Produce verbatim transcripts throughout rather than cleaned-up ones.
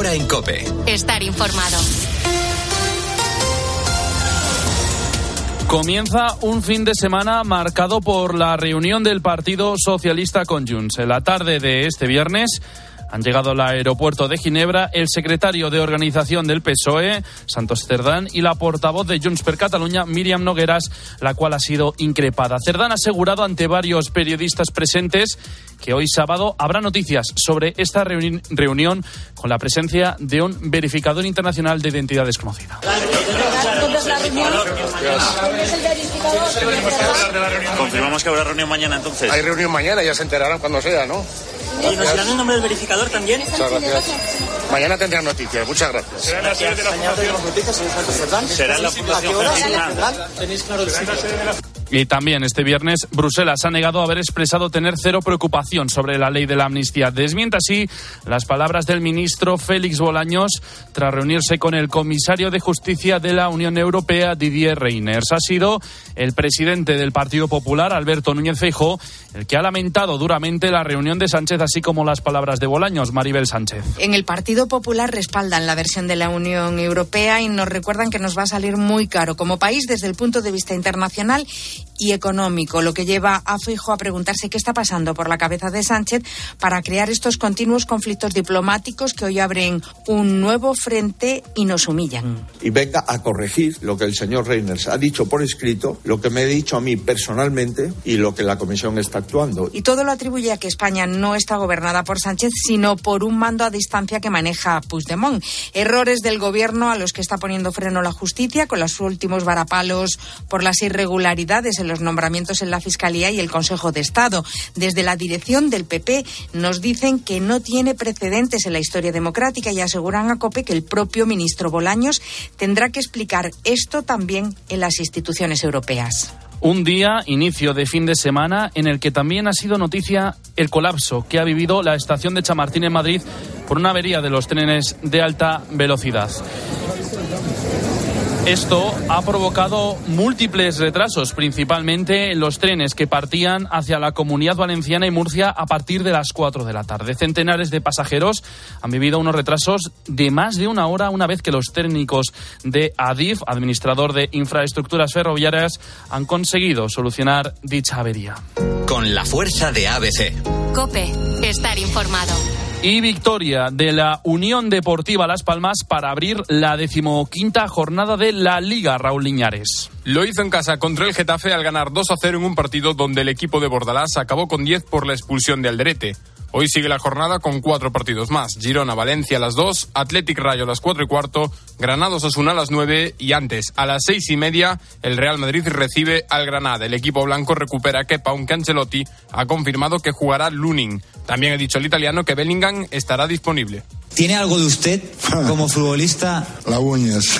hora en COPE. Estar informado. Comienza un fin de semana marcado por la reunión del Partido Socialista con Junts. En la tarde de este viernes han llegado al aeropuerto de Ginebra el secretario de organización del P S O E, Santos Cerdán, y la portavoz de Junts per Catalunya, Míriam Nogueras, la cual ha sido increpada. Cerdán ha asegurado ante varios periodistas presentes que hoy sábado habrá noticias sobre esta reuni- reunión con la presencia de un verificador internacional de identidad desconocida. Confirmamos que habrá reunión mañana, entonces. Hay reunión mañana, ya se enterarán cuando sea, ¿no? ¿Y nos dirán el nombre del verificador también? Muchas gracias. Mañana tendrán noticias, muchas gracias. ¿Será la sede de la Fundación? ¿Será la Fundación? ¿Tenéis claro el sitio? Y también este viernes Bruselas ha negado haber expresado tener cero preocupación sobre la ley de la amnistía. Desmiente así las palabras del ministro Félix Bolaños tras reunirse con el comisario de Justicia de la Unión Europea, Didier Reynders. Ha sido el presidente del Partido Popular, Alberto Núñez Feijóo, el que ha lamentado duramente la reunión de Sánchez, así como las palabras de Bolaños. Maribel Sánchez. En el Partido Popular respaldan la versión de la Unión Europea y nos recuerdan que nos va a salir muy caro como país desde el punto de vista internacional y económico, lo que lleva a Feijóo a preguntarse qué está pasando por la cabeza de Sánchez para crear estos continuos conflictos diplomáticos que hoy abren un nuevo frente y nos humillan. Y venga a corregir lo que el señor Reynders ha dicho por escrito, lo que me ha dicho a mí personalmente y lo que la Comisión está actuando. Y todo lo atribuye a que España no está gobernada por Sánchez, sino por un mando a distancia que maneja Puigdemont. Errores del gobierno a los que está poniendo freno la justicia con los últimos varapalos por las irregularidades en los nombramientos en la Fiscalía y el Consejo de Estado. Desde la dirección del P P nos dicen que no tiene precedentes en la historia democrática y aseguran a COPE que el propio ministro Bolaños tendrá que explicar esto también en las instituciones europeas. Un día, inicio de fin de semana, en el que también ha sido noticia el colapso que ha vivido la estación de Chamartín en Madrid por una avería de los trenes de alta velocidad. Esto ha provocado múltiples retrasos, principalmente en los trenes que partían hacia la Comunidad Valenciana y Murcia a partir de las cuatro de la tarde. Centenares de pasajeros han vivido unos retrasos de más de una hora una vez que los técnicos de ADIF, administrador de infraestructuras ferroviarias, han conseguido solucionar dicha avería. Con la fuerza de A B C. COPE. Estar informado. Y victoria de la Unión Deportiva Las Palmas para abrir la decimoquinta jornada de la Liga, Raúl Liñares. Lo hizo en casa contra el Getafe al ganar dos a cero en un partido donde el equipo de Bordalás acabó con diez por la expulsión de Alderete. Hoy sigue la jornada con cuatro partidos más. Girona, Valencia a las dos, Athletic Rayo a las cuatro y cuarto, Granada Osasuna a las nueve y antes, a las seis y media, el Real Madrid recibe al Granada. El equipo blanco recupera a Kepa, aunque Ancelotti ha confirmado que jugará Lunin. También ha dicho el italiano que Bellingham estará disponible. ¿Tiene algo de usted como futbolista? La uñas.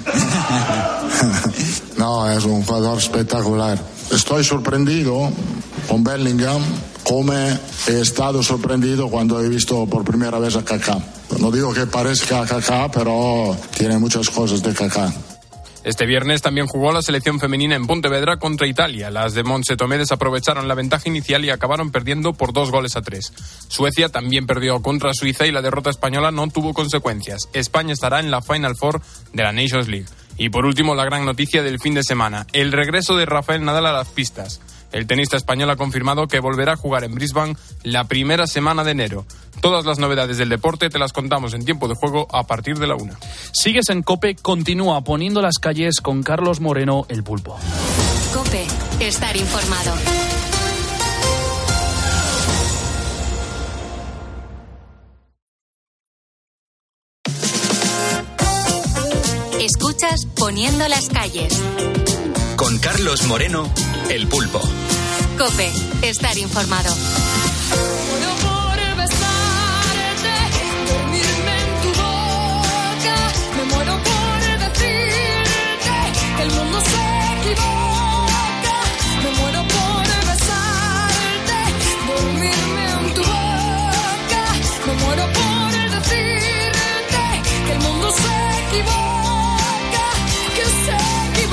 No, es un jugador espectacular. Estoy sorprendido con Bellingham, como he estado sorprendido cuando he visto por primera vez a Kaká. No digo que parezca a Kaká, pero tiene muchas cosas de Kaká. Este viernes también jugó la selección femenina en Pontevedra contra Italia. Las de Montse Tomé desaprovecharon la ventaja inicial y acabaron perdiendo por dos goles a tres. Suecia también perdió contra Suiza y la derrota española no tuvo consecuencias. España estará en la Final Four de la Nations League. Y por último, la gran noticia del fin de semana, el regreso de Rafael Nadal a las pistas. El tenista español ha confirmado que volverá a jugar en Brisbane la primera semana de enero. Todas las novedades del deporte te las contamos en Tiempo de Juego a partir de la una. Sigues en COPE, continúa poniendo las calles con Carlos Moreno, el Pulpo. COPE. Estar informado. Escuchas Poniendo las calles. Con Carlos Moreno, el Pulpo. COPE. Estar informado.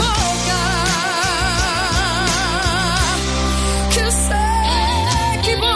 Que se equivoca.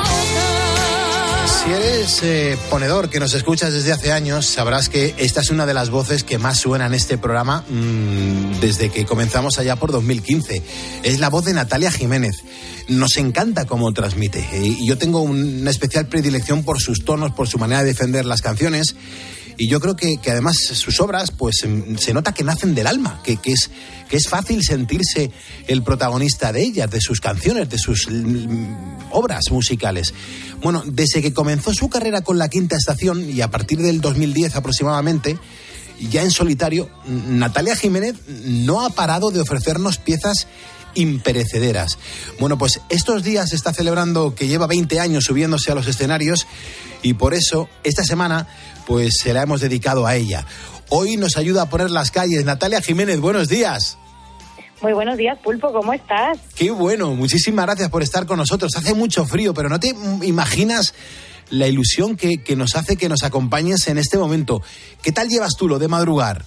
eres eh, ponedor, que nos escuchas desde hace años, sabrás que esta es una de las voces que más suena en este programa mmm, desde que comenzamos allá por dos mil quince. Es la voz de Natalia Jiménez. Nos encanta cómo transmite. Y yo tengo una especial predilección por sus tonos, por su manera de defender las canciones. Y yo creo que, que además sus obras, pues se nota que nacen del alma, que, que, es, que es fácil sentirse el protagonista de ellas, de sus canciones, de sus mm, obras musicales. Bueno, desde que comenzó su carrera con La Quinta Estación y a partir del dos mil diez aproximadamente, ya en solitario, Natalia Jiménez no ha parado de ofrecernos piezas imperecederas. Bueno, pues estos días se está celebrando que lleva veinte años subiéndose a los escenarios y por eso esta semana pues se la hemos dedicado a ella. Hoy nos ayuda a poner las calles. Natalia Jiménez, buenos días. Muy buenos días, Pulpo, ¿cómo estás? Qué bueno, muchísimas gracias por estar con nosotros. Hace mucho frío, pero no te imaginas la ilusión que, que nos hace que nos acompañes en este momento. ¿Qué tal llevas tú lo de madrugar?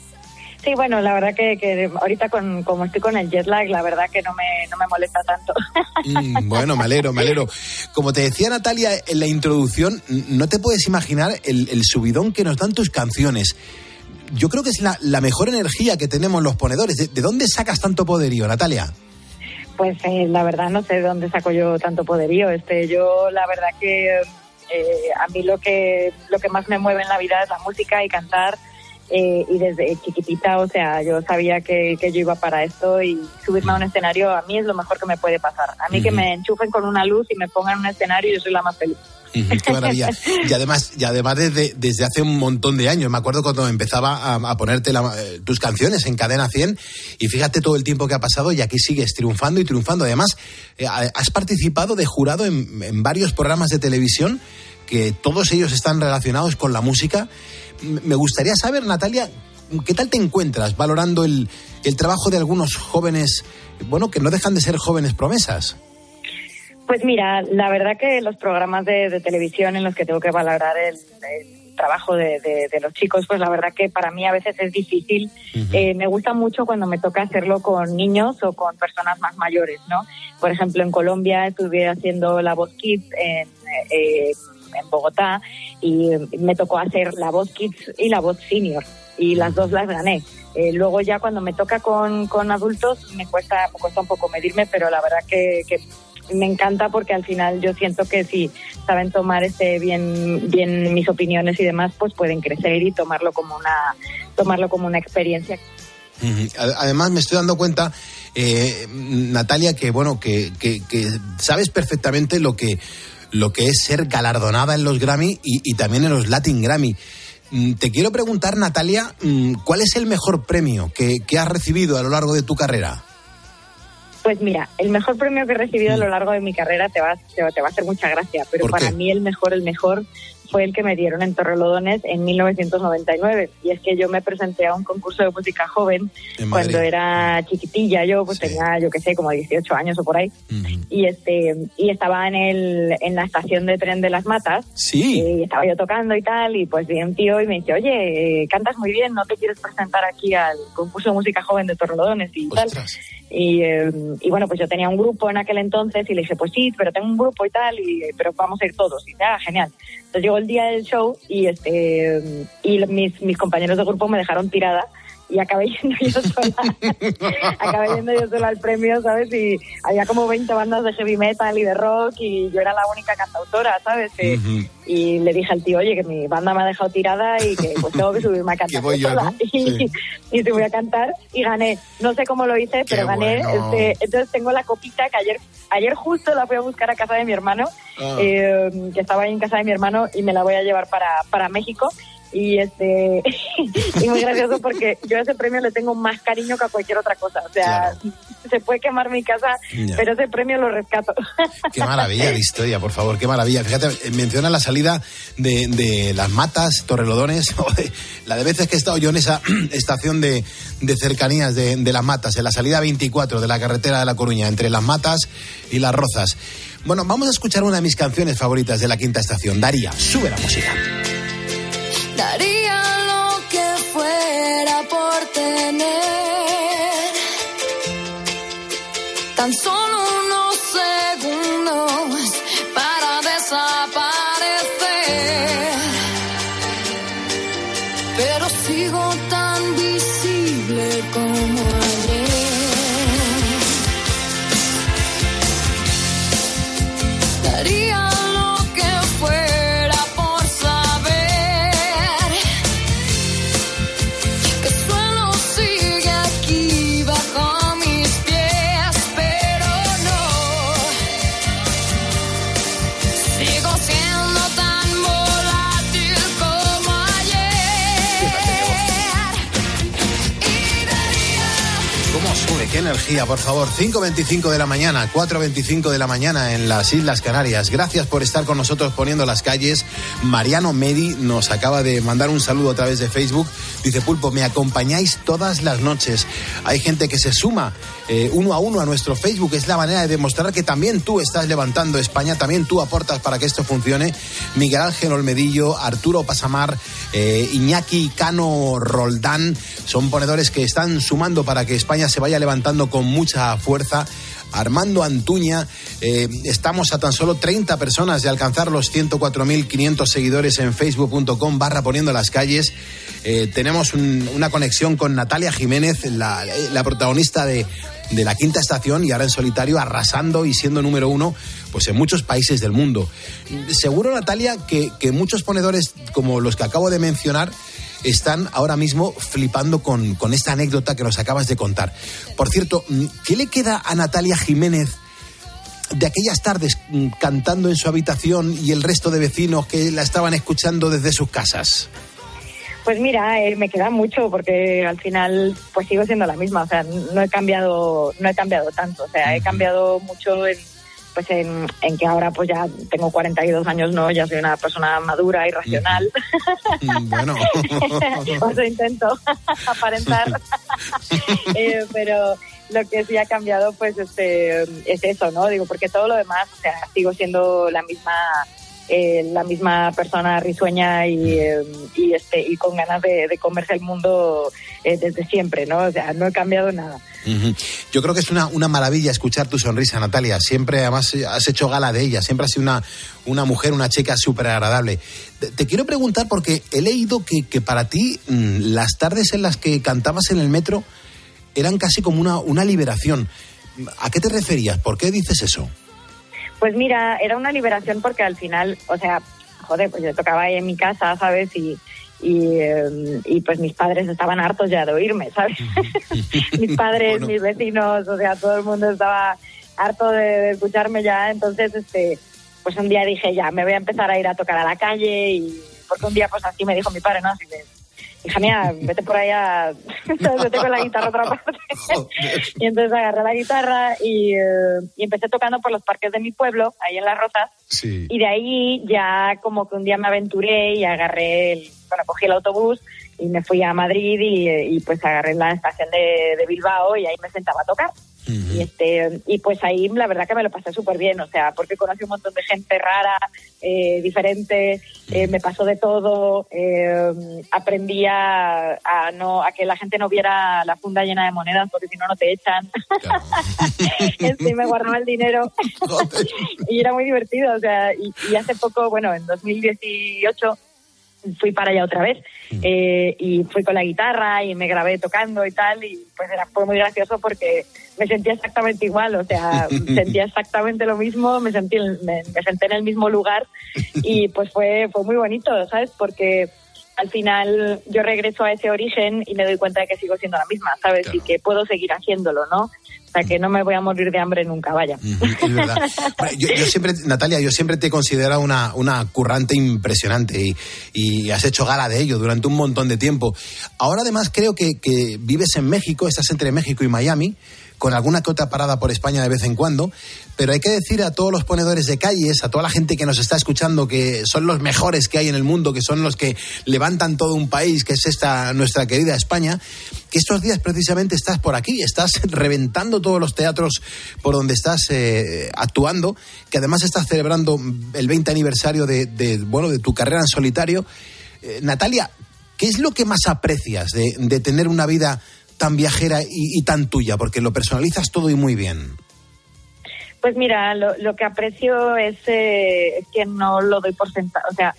Sí, bueno, la verdad que, que ahorita con, como estoy con el jet lag, la verdad que no me, no me molesta tanto. Mm, bueno, me alegro, me alegro. Como te decía Natalia en la introducción, no te puedes imaginar el, el subidón que nos dan tus canciones. Yo creo que es la, la mejor energía que tenemos los ponedores. ¿De, de dónde sacas tanto poderío, Natalia? Pues eh, la verdad no sé de dónde saco yo tanto poderío. Este, yo la verdad que eh, a mí lo que, lo que más me mueve en la vida es la música y cantar. Eh, y desde chiquitita, o sea, yo sabía que, que yo iba para esto y subirme a un escenario a mí es lo mejor que me puede pasar. A mí uh-huh. que me enchufen con una luz y me pongan en un escenario, yo soy la más feliz. Uh-huh, qué maravilla. Y además, y además desde, desde hace un montón de años, me acuerdo cuando empezaba a, a ponerte la, eh, tus canciones en Cadena cien y fíjate todo el tiempo que ha pasado y aquí sigues triunfando y triunfando. Además, eh, has participado de jurado en, en varios programas de televisión que todos ellos están relacionados con la música. Me gustaría saber, Natalia, ¿qué tal te encuentras valorando el, el trabajo de algunos jóvenes, bueno, que no dejan de ser jóvenes promesas? Pues mira, la verdad que los programas de, de televisión en los que tengo que valorar el, el trabajo de, de, de los chicos, pues la verdad que para mí a veces es difícil. Uh-huh. Eh, me gusta mucho cuando me toca hacerlo con niños o con personas más mayores, ¿no? Por ejemplo, en Colombia estuve haciendo La Voz Kids en... Eh, en Bogotá y me tocó hacer la voz Kids y la voz Senior y las dos las gané. Eh, luego ya cuando me toca con, con adultos me cuesta, me cuesta un poco medirme, pero la verdad que, que me encanta porque al final yo siento que si saben tomar este bien, bien mis opiniones y demás, pues pueden crecer y tomarlo como una, tomarlo como una experiencia. Además me estoy dando cuenta, eh, Natalia, que bueno, que, que, que sabes perfectamente lo que lo que es ser galardonada en los Grammy y, y también en los Latin Grammy. Te quiero preguntar, Natalia, ¿cuál es el mejor premio que, que has recibido a lo largo de tu carrera? Pues mira, el mejor premio que he recibido a lo largo de mi carrera te va, te, te va a hacer mucha gracia, pero para mí el mejor, el mejor fue el que me dieron en Torrelodones en mil novecientos noventa y nueve. Y es que yo me presenté a un concurso de música joven cuando era chiquitilla. Yo pues sí. tenía, yo qué sé, como dieciocho años o por ahí. Uh-huh. Y este y estaba en el en la estación de tren de Las Matas. Sí. Y estaba yo tocando y tal. Y pues vi un tío y me dice, oye, cantas muy bien, ¿no te quieres presentar aquí al concurso de música joven de Torrelodones y Ostras. tal? Y, eh, y bueno, pues yo tenía un grupo en aquel entonces y le dije, pues sí, pero tengo un grupo y tal, y pero vamos a ir todos. Y ah, genial. Entonces llegó el día del show y este y mis, mis compañeros de grupo me dejaron tirada y acabé yendo yo sola. acabé yendo yo sola al premio, ¿sabes? Y había como veinte bandas de heavy metal y de rock y yo era la única cantautora, ¿sabes? Uh-huh. Y le dije al tío, oye, que mi banda me ha dejado tirada y que pues tengo que subirme a cantar voy yo, sola. ¿no? Y, sí. y te voy a cantar y gané. No sé cómo lo hice, pero Qué gané. Bueno. Este, entonces tengo la copita que ayer ayer justo la fui a buscar a casa de mi hermano, ah. eh, que estaba ahí en casa de mi hermano y me la voy a llevar para, para México. Y este y muy gracioso porque yo a ese premio le tengo más cariño que a cualquier otra cosa, o sea, claro. se puede quemar mi casa, ya. pero ese premio lo rescato. Qué maravilla de historia, por favor, qué maravilla. Fíjate, menciona la salida de, de Las Matas, Torrelodones, o de, la de veces que he estado yo en esa estación de, de cercanías de, de Las Matas, en la salida veinticuatro de la carretera de La Coruña, entre Las Matas y Las Rozas. Bueno, vamos a escuchar una de mis canciones favoritas de la Quinta Estación. Daría, sube la música. Daría lo que fuera por tener tan solo unos segundos para desaparecer. pero sigo tan visible como ayer. Daría lo que fuera por saber que el suelo sigue aquí bajo mis pies, pero no, sigo siendo tan volátil como ayer. Y daría... ¿Cómo sube? ¡Qué energía, por favor! cinco veinticinco de la mañana, cuatro veinticinco de la mañana en las Islas Canarias. Gracias por estar con nosotros poniendo las calles. Mariano Medi nos acaba de mandar un saludo a través de Facebook. Dice: Pulpo, me acompañáis todas las noches. Hay gente que se suma eh, uno a uno a nuestro Facebook. Es la manera de demostrar que también tú estás levantando España, también tú aportas para que esto funcione. Miguel Ángel Olmedillo, Arturo Pasamar, eh, Iñaki Cano Roldán, son ponedores que están sumando para que España se vaya levantando con mucha fuerza. Armando Antuña, eh, estamos a tan solo treinta personas de alcanzar los ciento cuatro mil quinientos seguidores en facebook punto com barra poniendo las calles. Eh, tenemos un, una conexión con Natalia Jiménez, la, la protagonista de, de La Quinta Estación, y ahora en solitario arrasando y siendo número uno pues en muchos países del mundo. Seguro, Natalia, que, que muchos ponedores como los que acabo de mencionar están ahora mismo flipando con, con esta anécdota que nos acabas de contar. Por cierto, ¿qué le queda a Natalia Jiménez de aquellas tardes cantando en su habitación y el resto de vecinos que la estaban escuchando desde sus casas? Pues mira, eh, me queda mucho porque al final pues sigo siendo la misma, o sea, no he cambiado, no he cambiado tanto, o sea, he cambiado mucho en pues en, en que ahora pues ya tengo cuarenta y dos años, no, ya soy una persona madura y racional. Bueno. O sea, intento aparentar. eh, pero lo que sí ha cambiado pues este es eso, ¿no? Digo, porque todo lo demás, o sea, sigo siendo la misma eh, la misma persona risueña y, eh, y este y con ganas de, de comerse el mundo eh, desde siempre, ¿no? O sea, no he cambiado nada. Uh-huh. Yo creo que es una, una maravilla escuchar tu sonrisa, Natalia. Siempre, además, has hecho gala de ella. Siempre has sido una, una mujer, una chica súper agradable. Te, te quiero preguntar, porque he leído que, que para ti mmm, las tardes en las que cantabas en el metro eran casi como una, una liberación. ¿A qué te referías? ¿Por qué dices eso? Pues mira, era una liberación porque al final, o sea, joder, pues yo tocaba ahí en mi casa, ¿sabes? Y... Y, eh, y pues mis padres estaban hartos ya de oírme, ¿sabes? Mis padres, bueno. Mis vecinos, o sea, todo el mundo estaba harto de, de escucharme ya. Entonces, este, pues un día dije, ya, me voy a empezar a ir a tocar a la calle. Y porque un día, pues así me dijo mi padre, ¿no? Así de, hija mía, vete por ahí a... vete con la guitarra a otra parte. Y entonces agarré la guitarra y, eh, y empecé tocando por los parques de mi pueblo, ahí en Las Rozas. Sí. Y de ahí ya como que un día me aventuré y agarré el... Bueno, cogí el autobús y me fui a Madrid y, y pues agarré la estación de, de Bilbao y ahí me sentaba a tocar. Uh-huh. Y este y pues ahí la verdad que me lo pasé súper bien, o sea, porque conocí un montón de gente rara, eh, diferente, eh, me pasó de todo, eh, aprendí a, a no a que la gente no viera la funda llena de monedas porque si no no te echan. Claro. Sí, me guardaba el dinero. Y era muy divertido, o sea, y, y hace poco, bueno, en dos mil dieciocho fui para allá otra vez eh, y fui con la guitarra y me grabé tocando y tal, y pues era, fue muy gracioso porque me sentía exactamente igual, o sea, sentía exactamente lo mismo, me sentí me, me senté en el mismo lugar y pues fue fue muy bonito, ¿sabes? Porque al final yo regreso a ese origen y me doy cuenta de que sigo siendo la misma, ¿sabes? Claro. Y que puedo seguir haciéndolo, ¿no? O sea, que no me voy a morir de hambre nunca, vaya. Uh-huh, es verdad. Bueno, yo, yo siempre, Natalia, yo siempre te he considerado una, una currante impresionante y, y has hecho gala de ello durante un montón de tiempo. Ahora, además, creo que, que vives en México, estás entre México y Miami, con alguna que otra parada por España de vez en cuando, pero hay que decir a todos los ponedores de calles, a toda la gente que nos está escuchando, que son los mejores que hay en el mundo, que son los que levantan todo un país, que es esta nuestra querida España, que estos días precisamente estás por aquí, estás reventando todos los teatros por donde estás eh, actuando, que además estás celebrando el veinte aniversario de, de, bueno, de tu carrera en solitario. Eh, Natalia, ¿qué es lo que más aprecias de, de tener una vida tan viajera y, y tan tuya? Porque lo personalizas todo y muy bien. Pues mira, lo, lo que aprecio es, eh, es que no lo doy por sentado, o sea,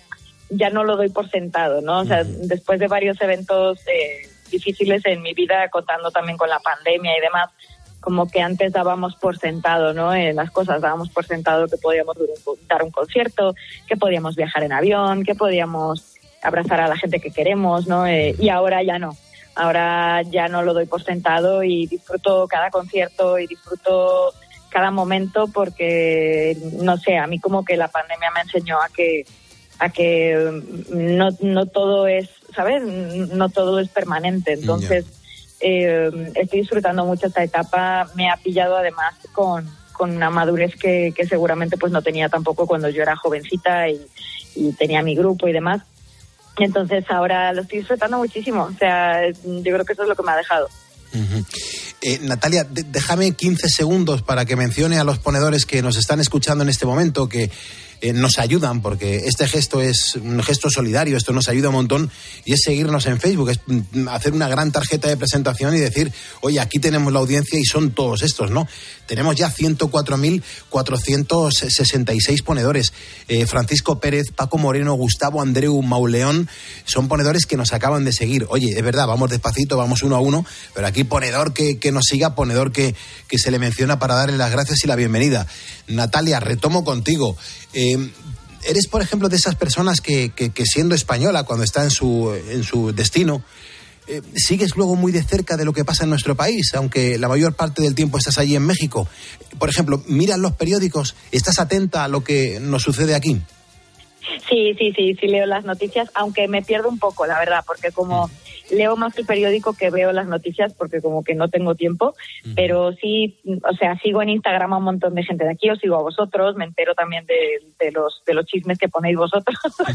ya no lo doy por sentado, ¿no? O sea, uh-huh. después de varios eventos eh, difíciles en mi vida, contando también con la pandemia y demás, como que antes dábamos por sentado, ¿no? En las cosas dábamos por sentado que podíamos dar un concierto, que podíamos viajar en avión, que podíamos abrazar a la gente que queremos, ¿no? Eh, y ahora ya no. Ahora ya no lo doy por sentado y disfruto cada concierto y disfruto cada momento porque, no sé, a mí como que la pandemia me enseñó a que a que no, no todo es, ¿sabes? No todo es permanente. Entonces, yeah. eh, estoy disfrutando mucho esta etapa. Me ha pillado además con, con una madurez que, que seguramente pues no tenía tampoco cuando yo era jovencita y, y tenía mi grupo y demás. Entonces ahora lo estoy disfrutando muchísimo. O sea, yo creo que eso es lo que me ha dejado. Uh-huh. Eh, Natalia, de- déjame quince segundos para que mencione a los ponedores que nos están escuchando en este momento, que eh, nos ayudan, porque este gesto es un gesto solidario, esto nos ayuda un montón, y es seguirnos en Facebook, es mm, hacer una gran tarjeta de presentación y decir, oye, aquí tenemos la audiencia y son todos estos, ¿no? Tenemos ya ciento cuatro mil cuatrocientos sesenta y seis ponedores. Eh, Francisco Pérez, Paco Moreno, Gustavo Andreu, Mauleón, son ponedores que nos acaban de seguir. Oye, es verdad, vamos despacito, vamos uno a uno, pero aquí ponedor que, que nos siga, ponedor que, que se le menciona para darle las gracias y la bienvenida. Natalia, retomo contigo. Eh, eres, por ejemplo, de esas personas que, que, que siendo española, cuando está en su, en su destino, eh, sigues luego muy de cerca de lo que pasa en nuestro país, aunque la mayor parte del tiempo estás allí en México. Por ejemplo, miras los periódicos, ¿estás atenta a lo que nos sucede aquí? Sí, sí, sí, sí leo las noticias, aunque me pierdo un poco, la verdad, porque como mm. leo más el periódico que veo las noticias, porque como que no tengo tiempo, mm. pero sí, o sea, sigo en Instagram a un montón de gente de aquí, os sigo a vosotros, me entero también de, de los de los chismes que ponéis vosotros.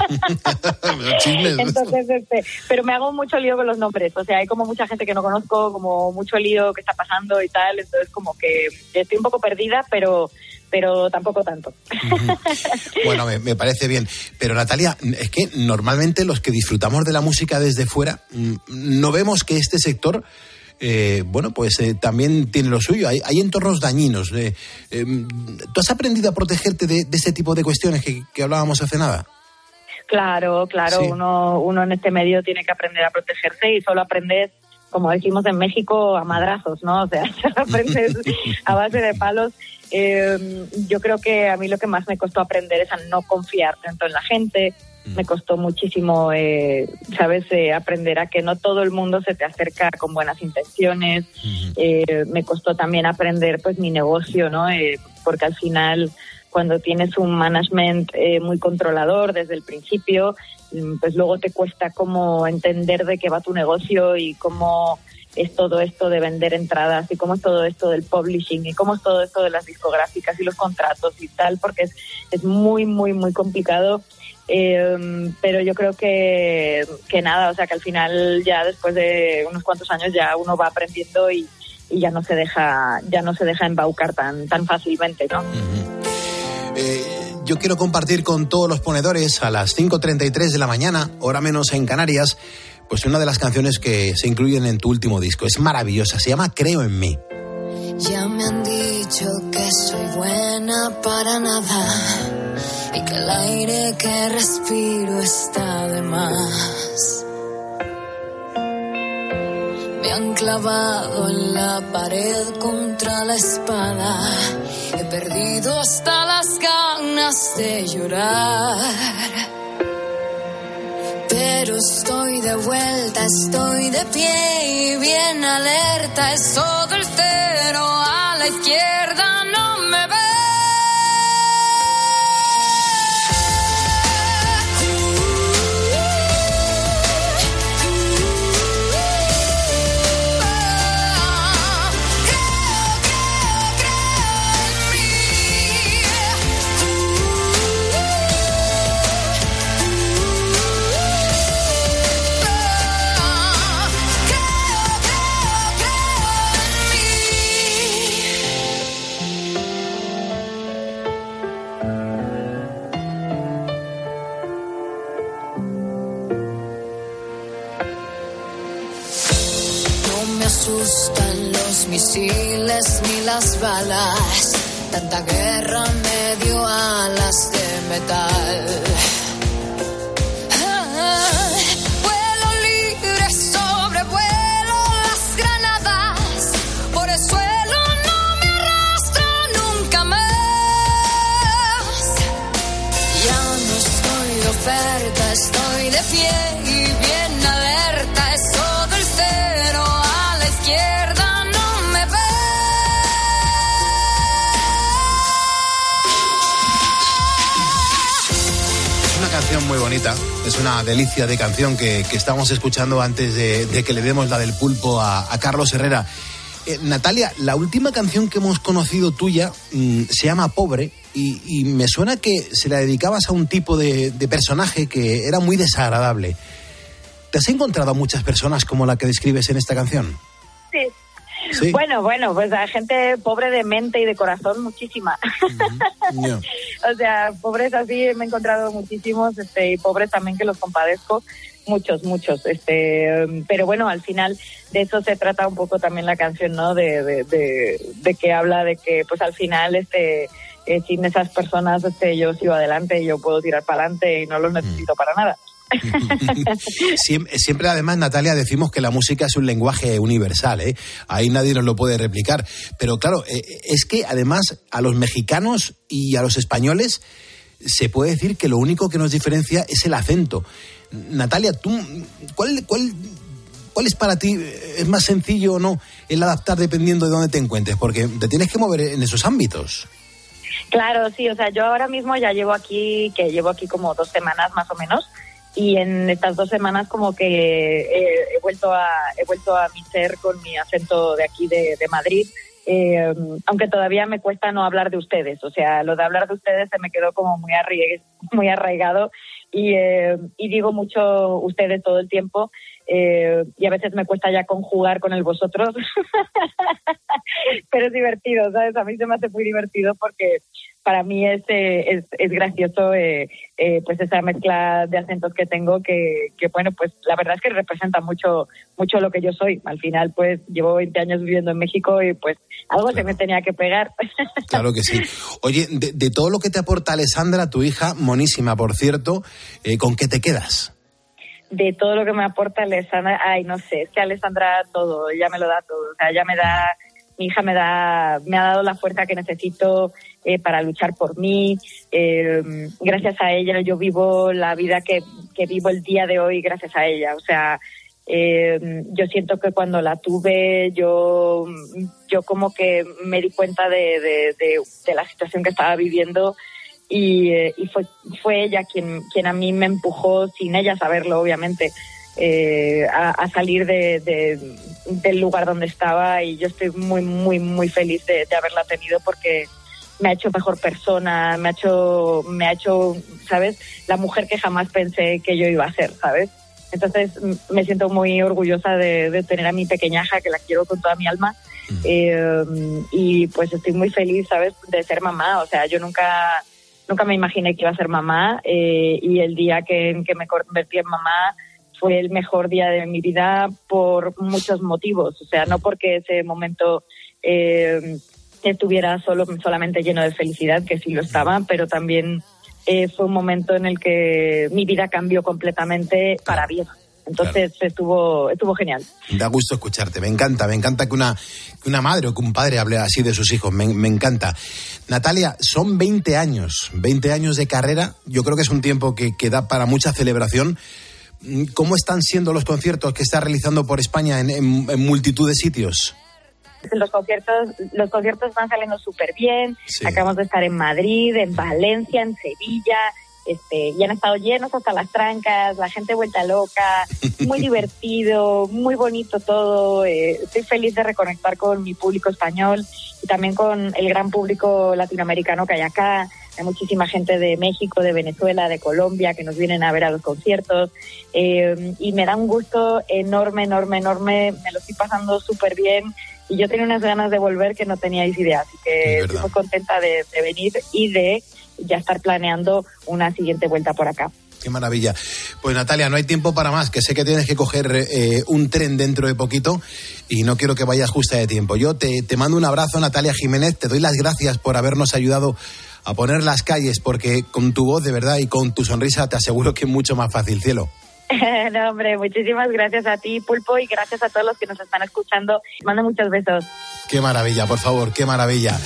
Entonces, este, pero me hago mucho lío con los nombres, o sea, hay como mucha gente que no conozco, como mucho lío que está pasando y tal, entonces como que estoy un poco perdida, pero pero tampoco tanto. Uh-huh. Bueno, me, me parece bien. Pero Natalia, es que normalmente los que disfrutamos de la música desde fuera, no vemos que este sector, eh, bueno, pues eh, también tiene lo suyo. Hay, hay entornos dañinos. Eh, eh, ¿Tú has aprendido a protegerte de, de este tipo de cuestiones que, que hablábamos hace nada? Claro, claro. Sí. Uno, uno en este medio tiene que aprender a protegerse y solo aprendes, como decimos en México, a madrazos, ¿no? O sea, solo aprendes a base de palos. Eh, yo creo que a mí lo que más me costó aprender es a no confiar tanto en la gente. Me costó muchísimo, eh, ¿sabes? Eh, aprender a que no todo el mundo se te acerca con buenas intenciones. Eh, me costó también aprender, pues, mi negocio, ¿no? Eh, porque al final, cuando tienes un management eh, muy controlador desde el principio, pues luego te cuesta como entender de qué va tu negocio y cómo es todo esto de vender entradas y cómo es todo esto del publishing y cómo es todo esto de las discográficas y los contratos y tal, porque es, es muy, muy, muy complicado. Eh, pero yo creo que, que nada, o sea que al final ya después de unos cuantos años ya uno va aprendiendo y, y ya no se deja, ya no se deja embaucar tan, tan fácilmente, ¿no? Uh-huh. Eh, yo quiero compartir con todos los ponedores a las cinco treinta y tres de la mañana, hora menos en Canarias, pues una de las canciones que se incluyen en tu último disco. Es maravillosa, se llama Creo en mí. Ya me han dicho que soy buena para nada y que el aire que respiro está de más. Me han clavado en la pared contra la espada. He perdido hasta las ganas de llorar. Pero estoy de vuelta, estoy de pie y bien alerta. Es todo el cero a la izquierda, no me ve. Asustan los misiles ni las balas. Tanta guerra me dio alas de metal. bonita, es una delicia de canción que, que estamos escuchando antes de, de que le demos la del pulpo a, a Carlos Herrera. Eh, Natalia, la última canción que hemos conocido tuya mmm, se llama Pobre y, y me suena que se la dedicabas a un tipo de, de personaje que era muy desagradable. ¿Te has encontrado a muchas personas como la que describes en esta canción? Sí. ¿Sí? Bueno, bueno, pues a gente pobre de mente y de corazón, muchísima. Uh-huh. Yeah. O sea, pobres así me he encontrado muchísimos, este, y pobres también que los compadezco, muchos, muchos. Este, pero bueno, al final de eso se trata un poco también la canción, ¿no? De, de, de, de que habla de que, pues al final, este, eh, sin esas personas, este, yo sigo adelante, yo puedo tirar para adelante y no los necesito mm. para nada. siempre, siempre además, Natalia, decimos que la música es un lenguaje universal, ¿eh? Ahí nadie nos lo puede replicar, pero claro, eh, es que además a los mexicanos y a los españoles se puede decir que lo único que nos diferencia es el acento. Natalia, tú, ¿cuál, cuál, cuál es para ti, es más sencillo o no el adaptar dependiendo de dónde te encuentres? Porque te tienes que mover en esos ámbitos. Claro, sí, o sea, yo ahora mismo ya llevo aquí, que llevo aquí como dos semanas más o menos. Y en estas dos semanas como que eh, he vuelto a he vuelto a mi ser con mi acento de aquí de, de Madrid, eh, aunque todavía me cuesta no hablar de ustedes. O sea, lo de hablar de ustedes se me quedó como muy arraigado, muy arraigado y, eh, y digo mucho ustedes todo el tiempo. Eh, y a veces me cuesta ya conjugar con el vosotros, pero es divertido, ¿sabes? A mí se me hace muy divertido porque para mí es, eh, es, es gracioso eh, eh, pues esa mezcla de acentos que tengo que, que, bueno, pues la verdad es que representa mucho mucho lo que yo soy. Al final, pues llevo veinte años viviendo en México y pues algo claro. se me tenía que pegar. Claro que sí. Oye, de, de todo lo que te aporta Alessandra, tu hija, monísima, por cierto, eh, ¿con qué te quedas? De todo lo que me aporta Alessandra, ay, no sé, es que Alessandra todo, ella me lo da todo, o sea, ella me da, mi hija me da, me ha dado la fuerza que necesito eh, para luchar por mí, eh, gracias a ella yo vivo la vida que, que vivo el día de hoy gracias a ella, o sea, eh, yo siento que cuando la tuve yo, yo como que me di cuenta de, de, de, de la situación que estaba viviendo. Y, eh, y fue fue ella quien quien a mí me empujó, sin ella saberlo obviamente, eh, a, a salir de, de del lugar donde estaba, y yo estoy muy muy muy feliz de, de haberla tenido porque me ha hecho mejor persona, me ha hecho me ha hecho, ¿sabes? La mujer que jamás pensé que yo iba a ser, ¿sabes? Entonces me siento muy orgullosa de, de tener a mi pequeñaja, que la quiero con toda mi alma. Mm. Eh, y pues estoy muy feliz, ¿sabes? De ser mamá, o sea, yo nunca Nunca me imaginé que iba a ser mamá, eh, y el día que, que me convertí en mamá fue el mejor día de mi vida por muchos motivos. O sea, no porque ese momento eh, estuviera solo, solamente lleno de felicidad, que sí lo estaba, pero también eh, fue un momento en el que mi vida cambió completamente para bien. Entonces claro. estuvo estuvo genial. Da gusto escucharte, me encanta, me encanta que una, que una madre o que un padre hable así de sus hijos, me, me encanta. Natalia, son veinte años, veinte años de carrera, yo creo que es un tiempo que, que da para mucha celebración. ¿Cómo están siendo los conciertos que estás realizando por España en, en, en multitud de sitios? Los conciertos, los conciertos van saliendo súper bien, sí. Acabamos de estar en Madrid, en Valencia, en Sevilla... Este, y han estado llenos hasta las trancas, la gente vuelta loca, muy divertido, muy bonito todo. Eh, estoy feliz de reconectar con mi público español y también con el gran público latinoamericano que hay acá. Hay muchísima gente de México, de Venezuela, de Colombia que nos vienen a ver a los conciertos, eh, y me da un gusto enorme, enorme, enorme. Me lo estoy pasando súper bien y yo tenía unas ganas de volver que no teníais idea, así que estoy muy contenta de, de venir y de ya estar planeando una siguiente vuelta por acá. Qué maravilla. Pues Natalia, no hay tiempo para más, que sé que tienes que coger eh, un tren dentro de poquito y no quiero que vayas justa de tiempo. Yo te, te mando un abrazo, Natalia Jiménez, te doy las gracias por habernos ayudado a poner las calles, porque con tu voz de verdad y con tu sonrisa te aseguro que es mucho más fácil, cielo. No, hombre, muchísimas gracias a ti, Pulpo, y gracias a todos los que nos están escuchando. Mando muchos besos. Qué maravilla, por favor, qué maravilla.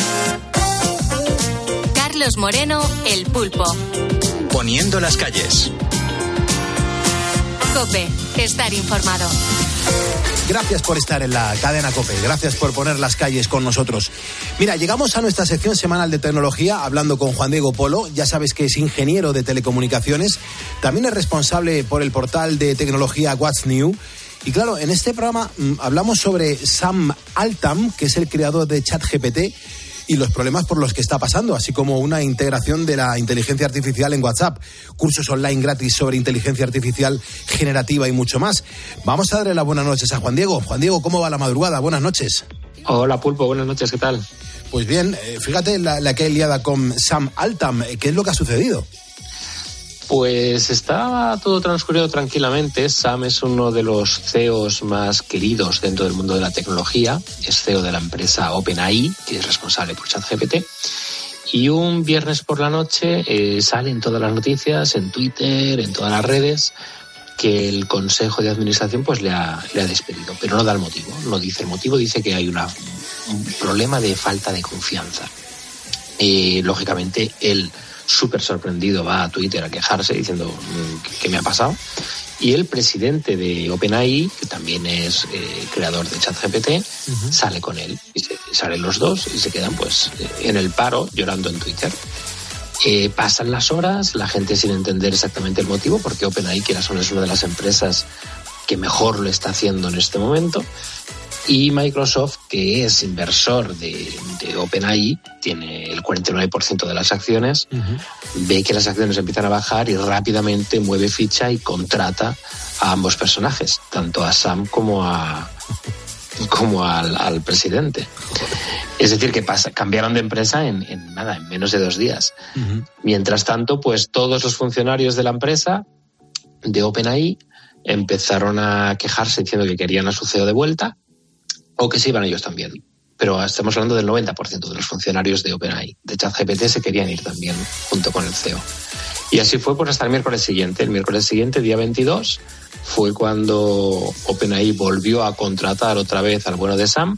Carlos Moreno, El Pulpo. Poniendo las calles. COPE. Estar informado. Gracias por estar en la cadena COPE, gracias por poner las calles con nosotros. Mira, llegamos a nuestra sección semanal de tecnología hablando con Juan Diego Polo. Ya sabes que es ingeniero de telecomunicaciones, también es responsable por el portal de tecnología What's New. Y claro, en este programa mmm, hablamos sobre Sam Altman, que es el creador de ChatGPT, y los problemas por los que está pasando, así como una integración de la inteligencia artificial en WhatsApp, cursos online gratis sobre inteligencia artificial generativa y mucho más. Vamos a darle las buenas noches a Juan Diego. Juan Diego, ¿cómo va la madrugada? Buenas noches. Hola, Pulpo, buenas noches, ¿qué tal? Pues bien, fíjate la, la que hay liada con Sam Altman. ¿Qué es lo que ha sucedido? Pues estaba todo transcurrido tranquilamente. Sam es uno de los C E Os más queridos dentro del mundo de la tecnología. Es C E O de la empresa OpenAI, que es responsable por ChatGPT. Y un viernes por la noche eh, salen todas las noticias en Twitter, en todas las redes, que el Consejo de Administración pues le ha, le ha despedido. Pero no da el motivo, no dice el motivo, dice que hay una, un problema de falta de confianza. Eh, lógicamente, él, súper sorprendido, va a Twitter a quejarse diciendo ¿qué me ha pasado? Y el presidente de OpenAI, que también es eh, creador de ChatGPT, uh-huh. sale con él. Y se, salen los dos y se quedan pues en el paro llorando en Twitter. Eh, pasan las horas, la gente sin entender exactamente el motivo, porque OpenAI, que es una de las empresas que mejor lo está haciendo en este momento. Y Microsoft, que es inversor de, de OpenAI, tiene el cuarenta y nueve por ciento de las acciones, uh-huh. ve que las acciones empiezan a bajar y rápidamente mueve ficha y contrata a ambos personajes, tanto a Sam como a como al, al presidente. Es decir, que pasa, cambiaron de empresa en, en nada, en menos de dos días. Uh-huh. Mientras tanto, pues todos los funcionarios de la empresa, de OpenAI, empezaron a quejarse diciendo que querían a su C E O de vuelta, o que se iban ellos también. Pero estamos hablando del noventa por ciento de los funcionarios de OpenAI, de ChatGPT, se querían ir también junto con el C E O. Y así fue pues hasta el miércoles siguiente. El miércoles siguiente, día veintidós, fue cuando OpenAI volvió a contratar otra vez al bueno de Sam.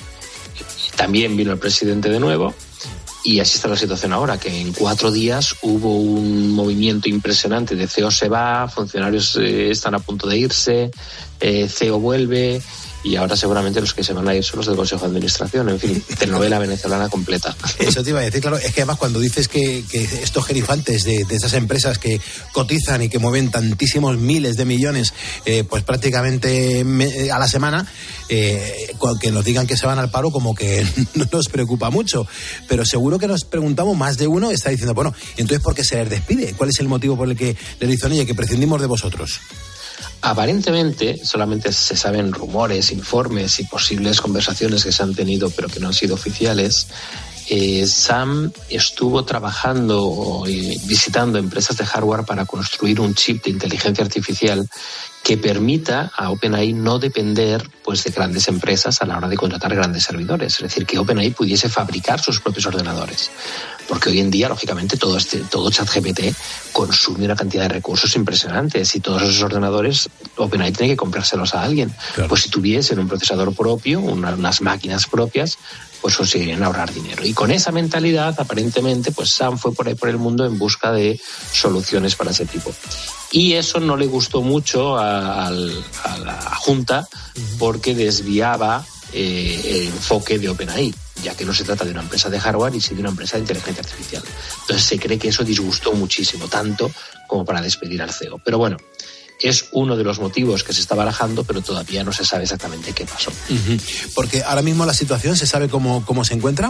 También vino el presidente de nuevo. Y así está la situación ahora, que en cuatro días hubo un movimiento impresionante de C E O se va, funcionarios eh, están a punto de irse, eh, C E O vuelve. Y ahora seguramente los que se van a ir son los del Consejo de Administración. En fin, telenovela venezolana completa. Eso te iba a decir, claro. Es que además cuando dices que, que estos gerifantes de, de esas empresas que cotizan y que mueven tantísimos miles de millones, eh, pues prácticamente me, a la semana, eh, que nos digan que se van al paro como que no nos preocupa mucho. Pero seguro que nos preguntamos, más de uno está diciendo, bueno, entonces ¿por qué se les despide? ¿Cuál es el motivo por el que le dicen, oye, que prescindimos de vosotros? Aparentemente solamente se saben rumores, informes y posibles conversaciones que se han tenido pero que no han sido oficiales. Eh, Sam estuvo trabajando y visitando empresas de hardware para construir un chip de inteligencia artificial que permita a OpenAI no depender pues, de grandes empresas a la hora de contratar grandes servidores. Es decir, que OpenAI pudiese fabricar sus propios ordenadores. Porque hoy en día, lógicamente, todo este todo ChatGPT consume una cantidad de recursos impresionantes y todos esos ordenadores OpenAI tiene que comprárselos a alguien. Claro. Pues si tuviesen un procesador propio, una, unas máquinas propias, pues conseguirían ahorrar dinero. Y con esa mentalidad, aparentemente, pues Sam fue por ahí por el mundo en busca de soluciones para ese tipo. Y eso no le gustó mucho a, a, a la Junta porque desviaba eh, el enfoque de OpenAI, ya que no se trata de una empresa de hardware y sí de una empresa de inteligencia artificial. Entonces se cree que eso disgustó muchísimo, tanto como para despedir al C E O. Pero bueno, es uno de los motivos que se está barajando, pero todavía no se sabe exactamente qué pasó. Uh-huh. Porque ahora mismo la situación, ¿se sabe cómo, cómo se encuentra?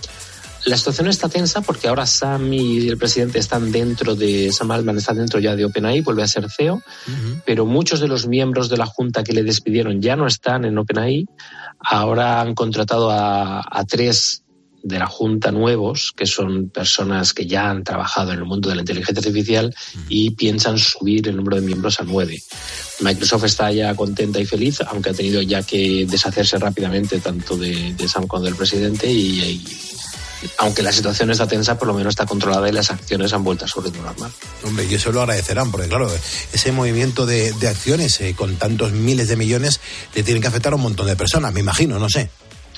La situación está tensa porque ahora Sam y el presidente están dentro de, Sam Altman está dentro ya de OpenAI, vuelve a ser C E O, uh-huh. pero muchos de los miembros de la junta que le despidieron ya no están en OpenAI. Ahora han contratado a, a tres de la junta nuevos, que son personas que ya han trabajado en el mundo de la inteligencia artificial uh-huh. y piensan subir el número de miembros a nueve. Microsoft está ya contenta y feliz, aunque ha tenido ya que deshacerse rápidamente tanto de, de Sam como del presidente y, y aunque la situación está tensa, por lo menos está controlada y las acciones han vuelto a su ritmo normal. Hombre, y eso lo agradecerán, porque claro, ese movimiento de, de acciones eh, con tantos miles de millones le tienen que afectar a un montón de personas, me imagino, no sé.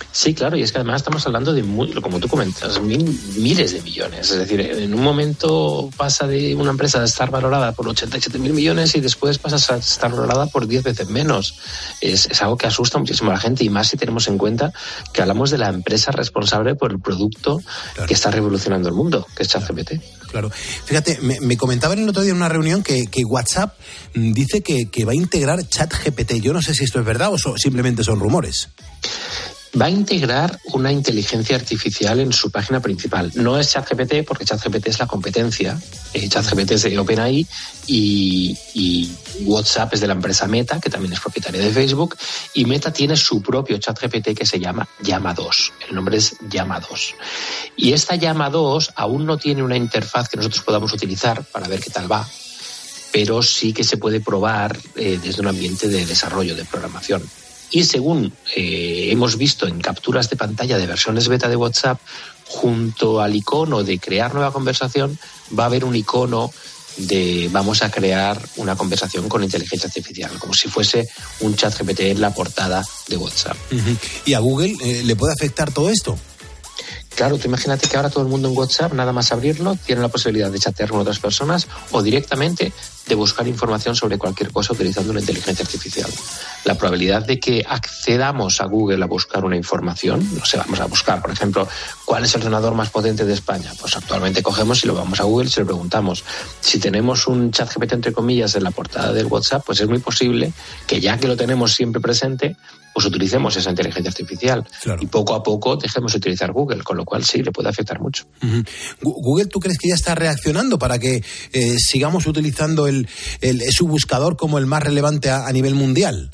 Sí, claro, y es que además estamos hablando de, muy, como tú comentas, mil, miles de millones. Es decir, en un momento pasa de una empresa de estar valorada por ochenta y siete mil millones y después pasa a estar valorada por diez veces menos. Es, es algo que asusta muchísimo a la gente, y más si tenemos en cuenta que hablamos de la empresa responsable por el producto claro. que está revolucionando el mundo, que es ChatGPT. Claro. Fíjate, me, me comentaban el otro día en una reunión que, que WhatsApp dice que, que va a integrar ChatGPT. Yo no sé si esto es verdad o so, simplemente son rumores. Va a integrar una inteligencia artificial en su página principal. No es ChatGPT, porque ChatGPT es la competencia. Eh, ChatGPT es de OpenAI y, y WhatsApp es de la empresa Meta, que también es propietaria de Facebook. Y Meta tiene su propio ChatGPT que se llama Llama dos. El nombre es Llama dos. Y esta Llama dos aún no tiene una interfaz que nosotros podamos utilizar para ver qué tal va, pero sí que se puede probar eh, desde un ambiente de desarrollo, de programación. Y según eh, hemos visto en capturas de pantalla de versiones beta de WhatsApp, junto al icono de crear nueva conversación, va a haber un icono de vamos a crear una conversación con inteligencia artificial, como si fuese un ChatGPT en la portada de WhatsApp. Uh-huh. ¿Y a Google eh, le puede afectar todo esto? Claro, tú imagínate que ahora todo el mundo en WhatsApp, nada más abrirlo, tiene la posibilidad de chatear con otras personas o directamente de buscar información sobre cualquier cosa utilizando una inteligencia artificial. La probabilidad de que accedamos a Google a buscar una información, no sé, vamos a buscar, por ejemplo, ¿cuál es el ordenador más potente de España? Pues actualmente cogemos y lo vamos a Google y se lo preguntamos. Si tenemos un ChatGPT, entre comillas, en la portada del WhatsApp, pues es muy posible que ya que lo tenemos siempre presente, pues utilicemos esa inteligencia artificial. Claro. Y poco a poco dejemos de utilizar Google, con lo cual sí, le puede afectar mucho. Uh-huh. Google, ¿tú crees que ya está reaccionando para que eh, sigamos utilizando el, el, su buscador como el más relevante a, a nivel mundial?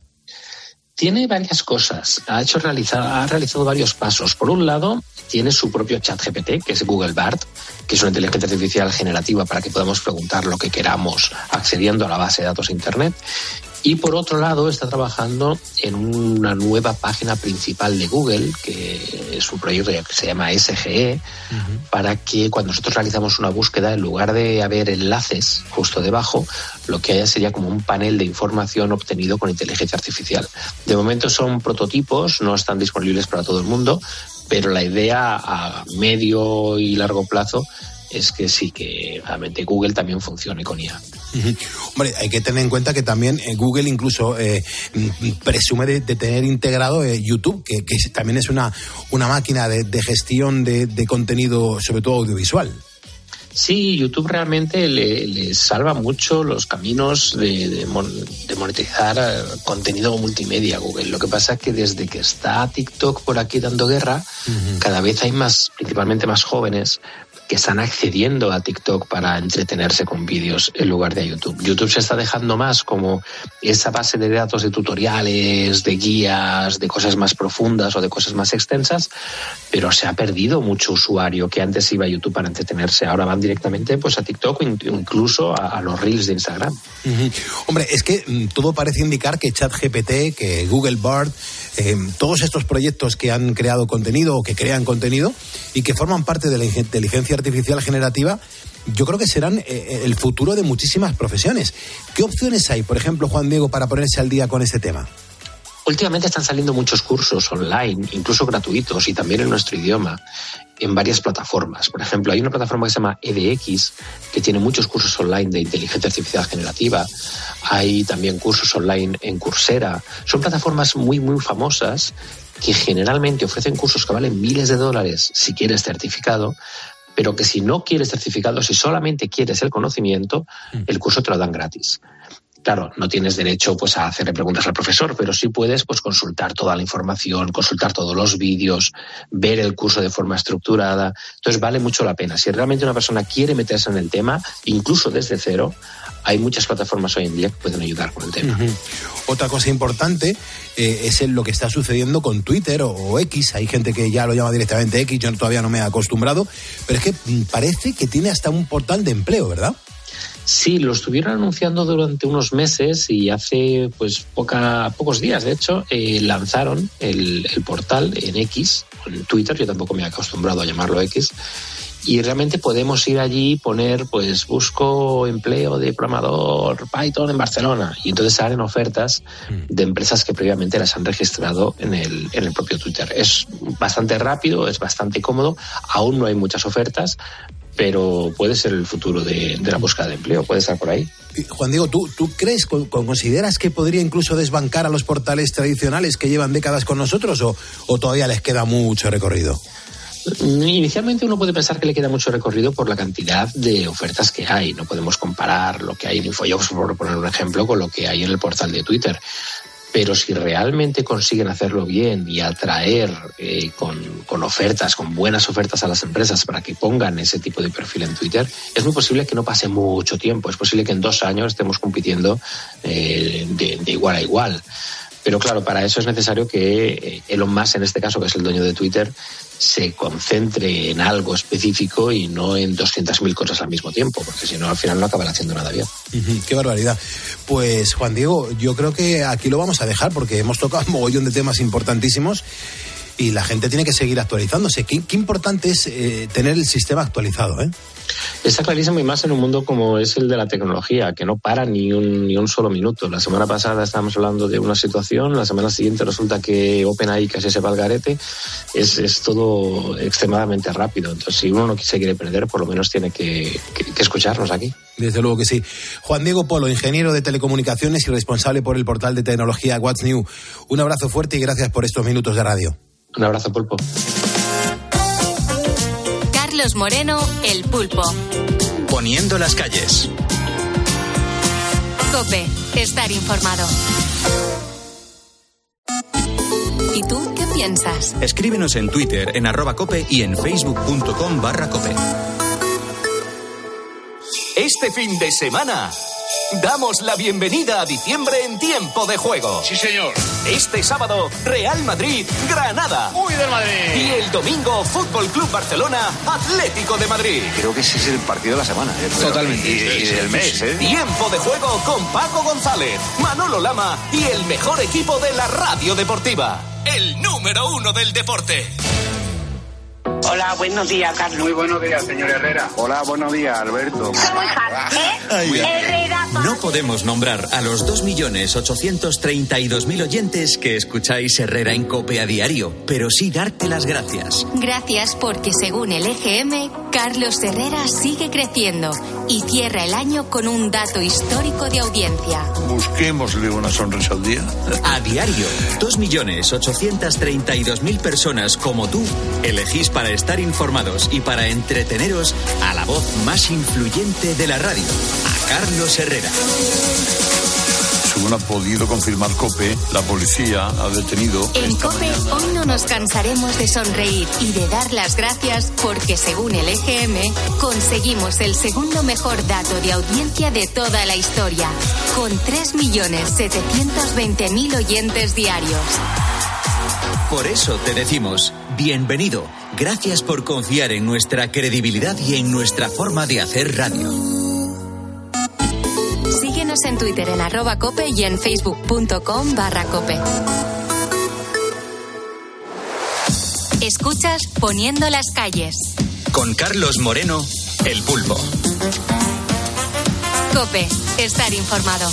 Tiene varias cosas. Ha hecho realizar, ha realizado varios pasos. Por un lado, tiene su propio ChatGPT, que es Google Bard, que es una inteligencia artificial generativa para que podamos preguntar lo que queramos accediendo a la base de datos de Internet. Y por otro lado, está trabajando en una nueva página principal de Google, que es un proyecto que se llama S G E, uh-huh. para que cuando nosotros realizamos una búsqueda, en lugar de haber enlaces justo debajo, lo que haya sería como un panel de información obtenido con inteligencia artificial. De momento son prototipos, no están disponibles para todo el mundo, pero la idea a medio y largo plazo es que sí, que realmente Google también funcione con I A. Uh-huh. Hombre, hay que tener en cuenta que también eh, Google incluso eh, presume de, de tener integrado eh, YouTube, que, que también es una, una máquina de, de gestión de, de contenido, sobre todo audiovisual. Sí, YouTube realmente le, le salva mucho los caminos de, de, mon, de monetizar contenido multimedia a Google. Lo que pasa es que desde que está TikTok por aquí dando guerra, uh-huh. cada vez hay más, principalmente más jóvenes, que están accediendo a TikTok para entretenerse con vídeos en lugar de a YouTube. YouTube se está dejando más como esa base de datos de tutoriales, de guías, de cosas más profundas o de cosas más extensas, pero se ha perdido mucho usuario que antes iba a YouTube para entretenerse. Ahora van directamente pues a TikTok o incluso a, a los Reels de Instagram. Uh-huh. Hombre, es que mm, todo parece indicar que ChatGPT, que Google Bard, eh, todos estos proyectos que han creado contenido o que crean contenido y que forman parte de la inteligencia artificial generativa, yo creo que serán eh, el futuro de muchísimas profesiones. ¿Qué opciones hay, por ejemplo, Juan Diego, para ponerse al día con este tema? Últimamente están saliendo muchos cursos online, incluso gratuitos y también en nuestro idioma, en varias plataformas. Por ejemplo, hay una plataforma que se llama edX, que tiene muchos cursos online de inteligencia artificial generativa. Hay también cursos online en Coursera. Son plataformas muy, muy famosas que generalmente ofrecen cursos que valen miles de dólares si quieres certificado, pero que si no quieres certificado, si solamente quieres el conocimiento, el curso te lo dan gratis. Claro, no tienes derecho pues a hacerle preguntas al profesor, pero sí puedes pues consultar toda la información, consultar todos los vídeos, ver el curso de forma estructurada. Entonces vale mucho la pena. Si realmente una persona quiere meterse en el tema, incluso desde cero, hay muchas plataformas hoy en día que pueden ayudar con el tema. Uh-huh. Otra cosa importante eh, es lo que está sucediendo con Twitter o, o X. Hay gente que ya lo llama directamente X, yo todavía no me he acostumbrado, pero es que parece que tiene hasta un portal de empleo, ¿verdad? Sí, lo estuvieron anunciando durante unos meses y hace pues poca, pocos días, de hecho, eh, lanzaron el, el portal en X, en Twitter, yo tampoco me he acostumbrado a llamarlo X, y realmente podemos ir allí y poner, pues busco empleo de programador Python en Barcelona, y entonces salen ofertas de empresas que previamente las han registrado en el, en el propio Twitter. Es bastante rápido, es bastante cómodo, aún no hay muchas ofertas, pero puede ser el futuro de, de la búsqueda de empleo, puede estar por ahí. Juan Diego, ¿tú, tú crees, consideras que podría incluso desbancar a los portales tradicionales que llevan décadas con nosotros, o, o todavía les queda mucho recorrido? Inicialmente uno puede pensar que le queda mucho recorrido por la cantidad de ofertas que hay. No podemos comparar lo que hay en InfoJobs, por poner un ejemplo, con lo que hay en el portal de Twitter. Pero si realmente consiguen hacerlo bien y atraer eh, con, con ofertas, con buenas ofertas a las empresas para que pongan ese tipo de perfil en Twitter, es muy posible que no pase mucho tiempo. Es posible que en dos años estemos compitiendo eh, de, de igual a igual. Pero claro, para eso es necesario que Elon Musk, en este caso, que es el dueño de Twitter, se concentre en algo específico y no en doscientas mil cosas al mismo tiempo, porque si no, al final no acabará haciendo nada bien. Uh-huh, qué barbaridad. Pues, Juan Diego, yo creo que aquí lo vamos a dejar, porque hemos tocado un mogollón de temas importantísimos y la gente tiene que seguir actualizándose. Qué, qué importante es eh, tener el sistema actualizado, ¿eh? Está clarísimo, y más en un mundo como es el de la tecnología, que no para ni un, ni un solo minuto. La semana pasada estábamos hablando de una situación, la semana siguiente resulta que OpenAI casi se va al garete. Es, es todo extremadamente rápido. Entonces, si uno no se quiere perder, por lo menos tiene que, que, que escucharnos aquí. Desde luego que sí. Juan Diego Polo, ingeniero de telecomunicaciones y responsable por el portal de tecnología What's New. Un abrazo fuerte y gracias por estos minutos de radio. Un abrazo, Pulpo. Carlos Moreno, El Pulpo. Poniendo las calles. COPE, estar informado. ¿Y tú qué piensas? Escríbenos en Twitter, en arroba cope y en facebook.com barra cope. Este fin de semana damos la bienvenida a diciembre en Tiempo de Juego. Sí, señor. Este sábado, Real Madrid, Granada. ¡Uy, del Madrid! Y el domingo, Fútbol Club Barcelona, Atlético de Madrid. Creo que ese es el partido de la semana. ¿eh? Totalmente. Y, y del mes, ¿eh? Tiempo de Juego con Paco González, Manolo Lama y el mejor equipo de la radio deportiva. El número uno del deporte. Hola, buenos días, Carlos. Muy buenos días, señor Herrera. Hola, buenos días, Alberto. Soy Javi, ¿eh? Herrera. No podemos nombrar a los dos millones ochocientos treinta y dos mil oyentes que escucháis Herrera en COPE a diario, pero sí darte las gracias. Gracias porque, según el E G M, Carlos Herrera sigue creciendo y cierra el año con un dato histórico de audiencia. Busquémosle una sonrisa al día. A diario, dos millones ochocientos treinta y dos mil personas como tú elegís para estar informados y para entreteneros a la voz más influyente de la radio, a Carlos Herrera. Según ha podido confirmar COPE, la policía ha detenido... En COPE hoy no nos cansaremos de sonreír y de dar las gracias porque, según el E G M, conseguimos el segundo mejor dato de audiencia de toda la historia, con tres millones setecientos veinte mil oyentes diarios. Por eso te decimos, bienvenido. Gracias por confiar en nuestra credibilidad y en nuestra forma de hacer radio. Síguenos en Twitter en arroba cope y en facebook.com barra cope. Escuchas Poniendo las calles. Con Carlos Moreno, El Pulpo. COPE, estar informado.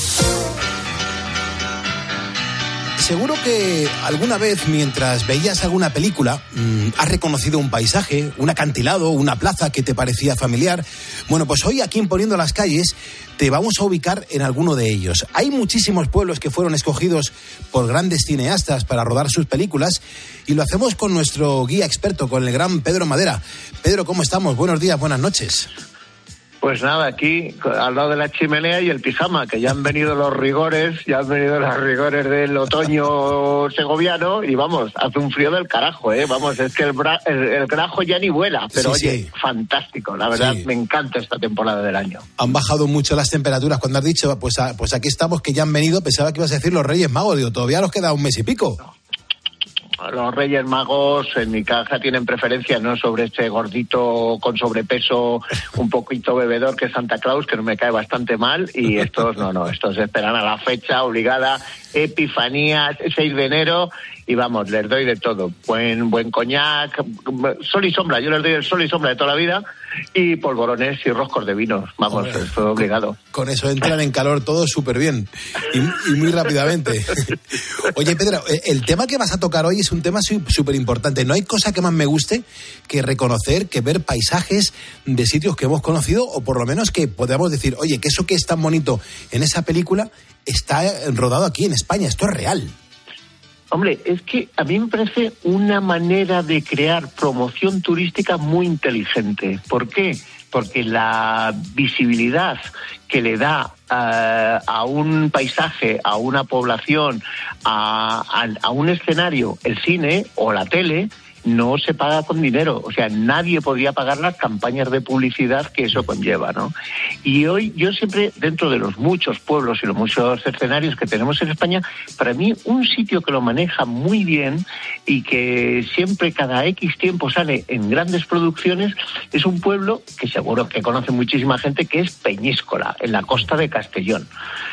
Seguro que alguna vez, mientras veías alguna película, mmm, has reconocido un paisaje, un acantilado, una plaza que te parecía familiar. Bueno, pues hoy aquí en Poniendo las Calles te vamos a ubicar en alguno de ellos. Hay muchísimos pueblos que fueron escogidos por grandes cineastas para rodar sus películas y lo hacemos con nuestro guía experto, con el gran Pedro Madera. Pedro, ¿cómo estamos? Buenos días, buenas noches. Pues nada, aquí al lado de la chimenea y el pijama, que ya han venido los rigores, ya han venido los rigores del otoño segoviano y vamos, hace un frío del carajo, ¿eh? Vamos, es que el, bra- el, el grajo ya ni vuela, pero sí, oye, sí. Fantástico, la verdad, sí. Me encanta esta temporada del año. Han bajado mucho las temperaturas, cuando has dicho, pues, a, pues aquí estamos, que ya han venido, pensaba que ibas a decir los Reyes Magos, digo, todavía nos queda un mes y pico. No. Los Reyes Magos en mi caja tienen preferencia, ¿no?, sobre este gordito con sobrepeso un poquito bebedor que es Santa Claus, que no me cae bastante mal, y estos no, no, estos esperan a la fecha obligada, Epifanía, seis de enero, y vamos, les doy de todo, buen buen coñac, sol y sombra, yo les doy el sol y sombra de toda la vida, y polvorones y roscos de vino. Vamos, Hombre, es obligado. Con eso entran en calor todos súper bien y, y muy rápidamente. Oye, Pedro, el tema que vas a tocar hoy es un tema súper importante. No hay cosa que más me guste que reconocer, que ver paisajes de sitios que hemos conocido, o por lo menos que podamos decir, oye, que eso que es tan bonito en esa película está rodado aquí en España, esto es real. Hombre, es que a mí me parece una manera de crear promoción turística muy inteligente. ¿Por qué? Porque la visibilidad que le da uh, a un paisaje, a una población, a, a, a un escenario, el cine o la tele, no se paga con dinero. O sea, nadie podría pagar las campañas de publicidad que eso conlleva, ¿no? Y hoy yo siempre, dentro de los muchos pueblos y los muchos escenarios que tenemos en España, para mí un sitio que lo maneja muy bien y que siempre cada X tiempo sale en grandes producciones, es un pueblo que seguro que conoce muchísima gente, que es Peñíscola, en la costa de Castellón.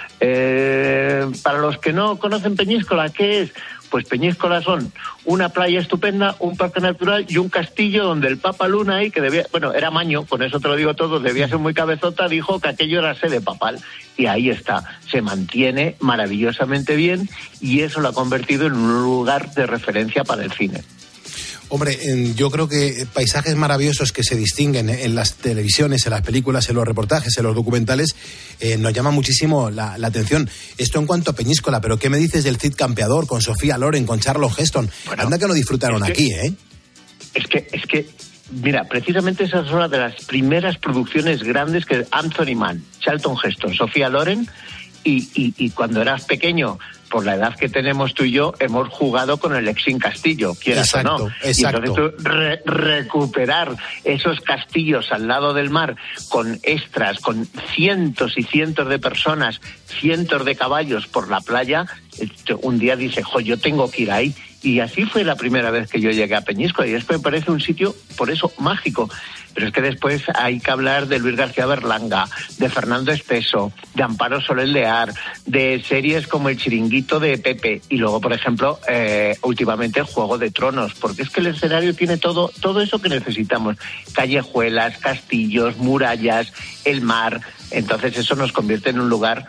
Eh, para los que no conocen Peñíscola, ¿qué es? Pues Peñíscola son una playa estupenda, un parque natural y un castillo donde el Papa Luna, ahí, que debía, bueno, era maño, con eso te lo digo todo, debía ser muy cabezota, dijo que aquello era sede papal. Y ahí está, se mantiene maravillosamente bien y eso lo ha convertido en un lugar de referencia para el cine. Hombre, yo creo que paisajes maravillosos que se distinguen en las televisiones, en las películas, en los reportajes, en los documentales, eh, nos llama muchísimo la, la atención. Esto en cuanto a Peñíscola, pero ¿qué me dices del Cid Campeador, con Sofía Loren, con Charlton Heston? Bueno, anda que lo disfrutaron es que, aquí, ¿eh? Es que, es que, mira, precisamente esa es una de las primeras producciones grandes que Anthony Mann, Charlton Heston, Sofía Loren, y, y, y cuando eras pequeño, por la edad que tenemos tú y yo, hemos jugado con el Lexing Castillo, quieras exacto, o no. Exacto. Y entonces tú re- recuperar esos castillos al lado del mar con extras, con cientos y cientos de personas, cientos de caballos por la playa, un día dice, jo, yo tengo que ir ahí. Y así fue la primera vez que yo llegué a Peñíscola, y esto me parece un sitio, por eso, mágico. Pero es que después hay que hablar de Luis García Berlanga, de Fernando Esteso, de Amparo Soler Lear, de series como El Chiringuito de Pepe, y luego, por ejemplo, eh, últimamente Juego de Tronos, porque es que el escenario tiene todo, todo eso que necesitamos. Callejuelas, castillos, murallas, el mar. Entonces eso nos convierte en un lugar,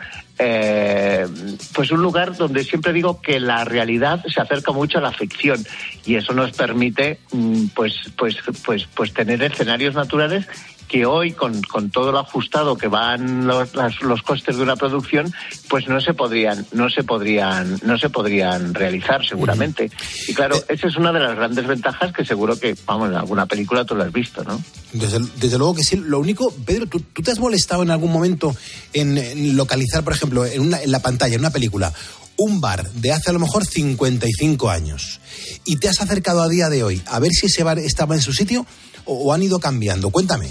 eh, pues un lugar donde siempre digo que la realidad se acerca mucho a la ficción, y eso nos permite pues pues pues pues tener escenarios naturales que hoy, con, con todo lo ajustado que van los, las, los costes de una producción, pues no se podrían, no se podrían, no se podrían realizar seguramente. Y claro, esa es una de las grandes ventajas que seguro que, vamos, en alguna película tú lo has visto, ¿no? Desde, desde luego que sí. Lo único, Pedro, ¿tú, tú te has molestado en algún momento en, en localizar, por ejemplo, en, una, en la pantalla, en una película, un bar de hace a lo mejor cincuenta y cinco años, y te has acercado a día de hoy a ver si ese bar estaba en su sitio o, o han ido cambiando? Cuéntame.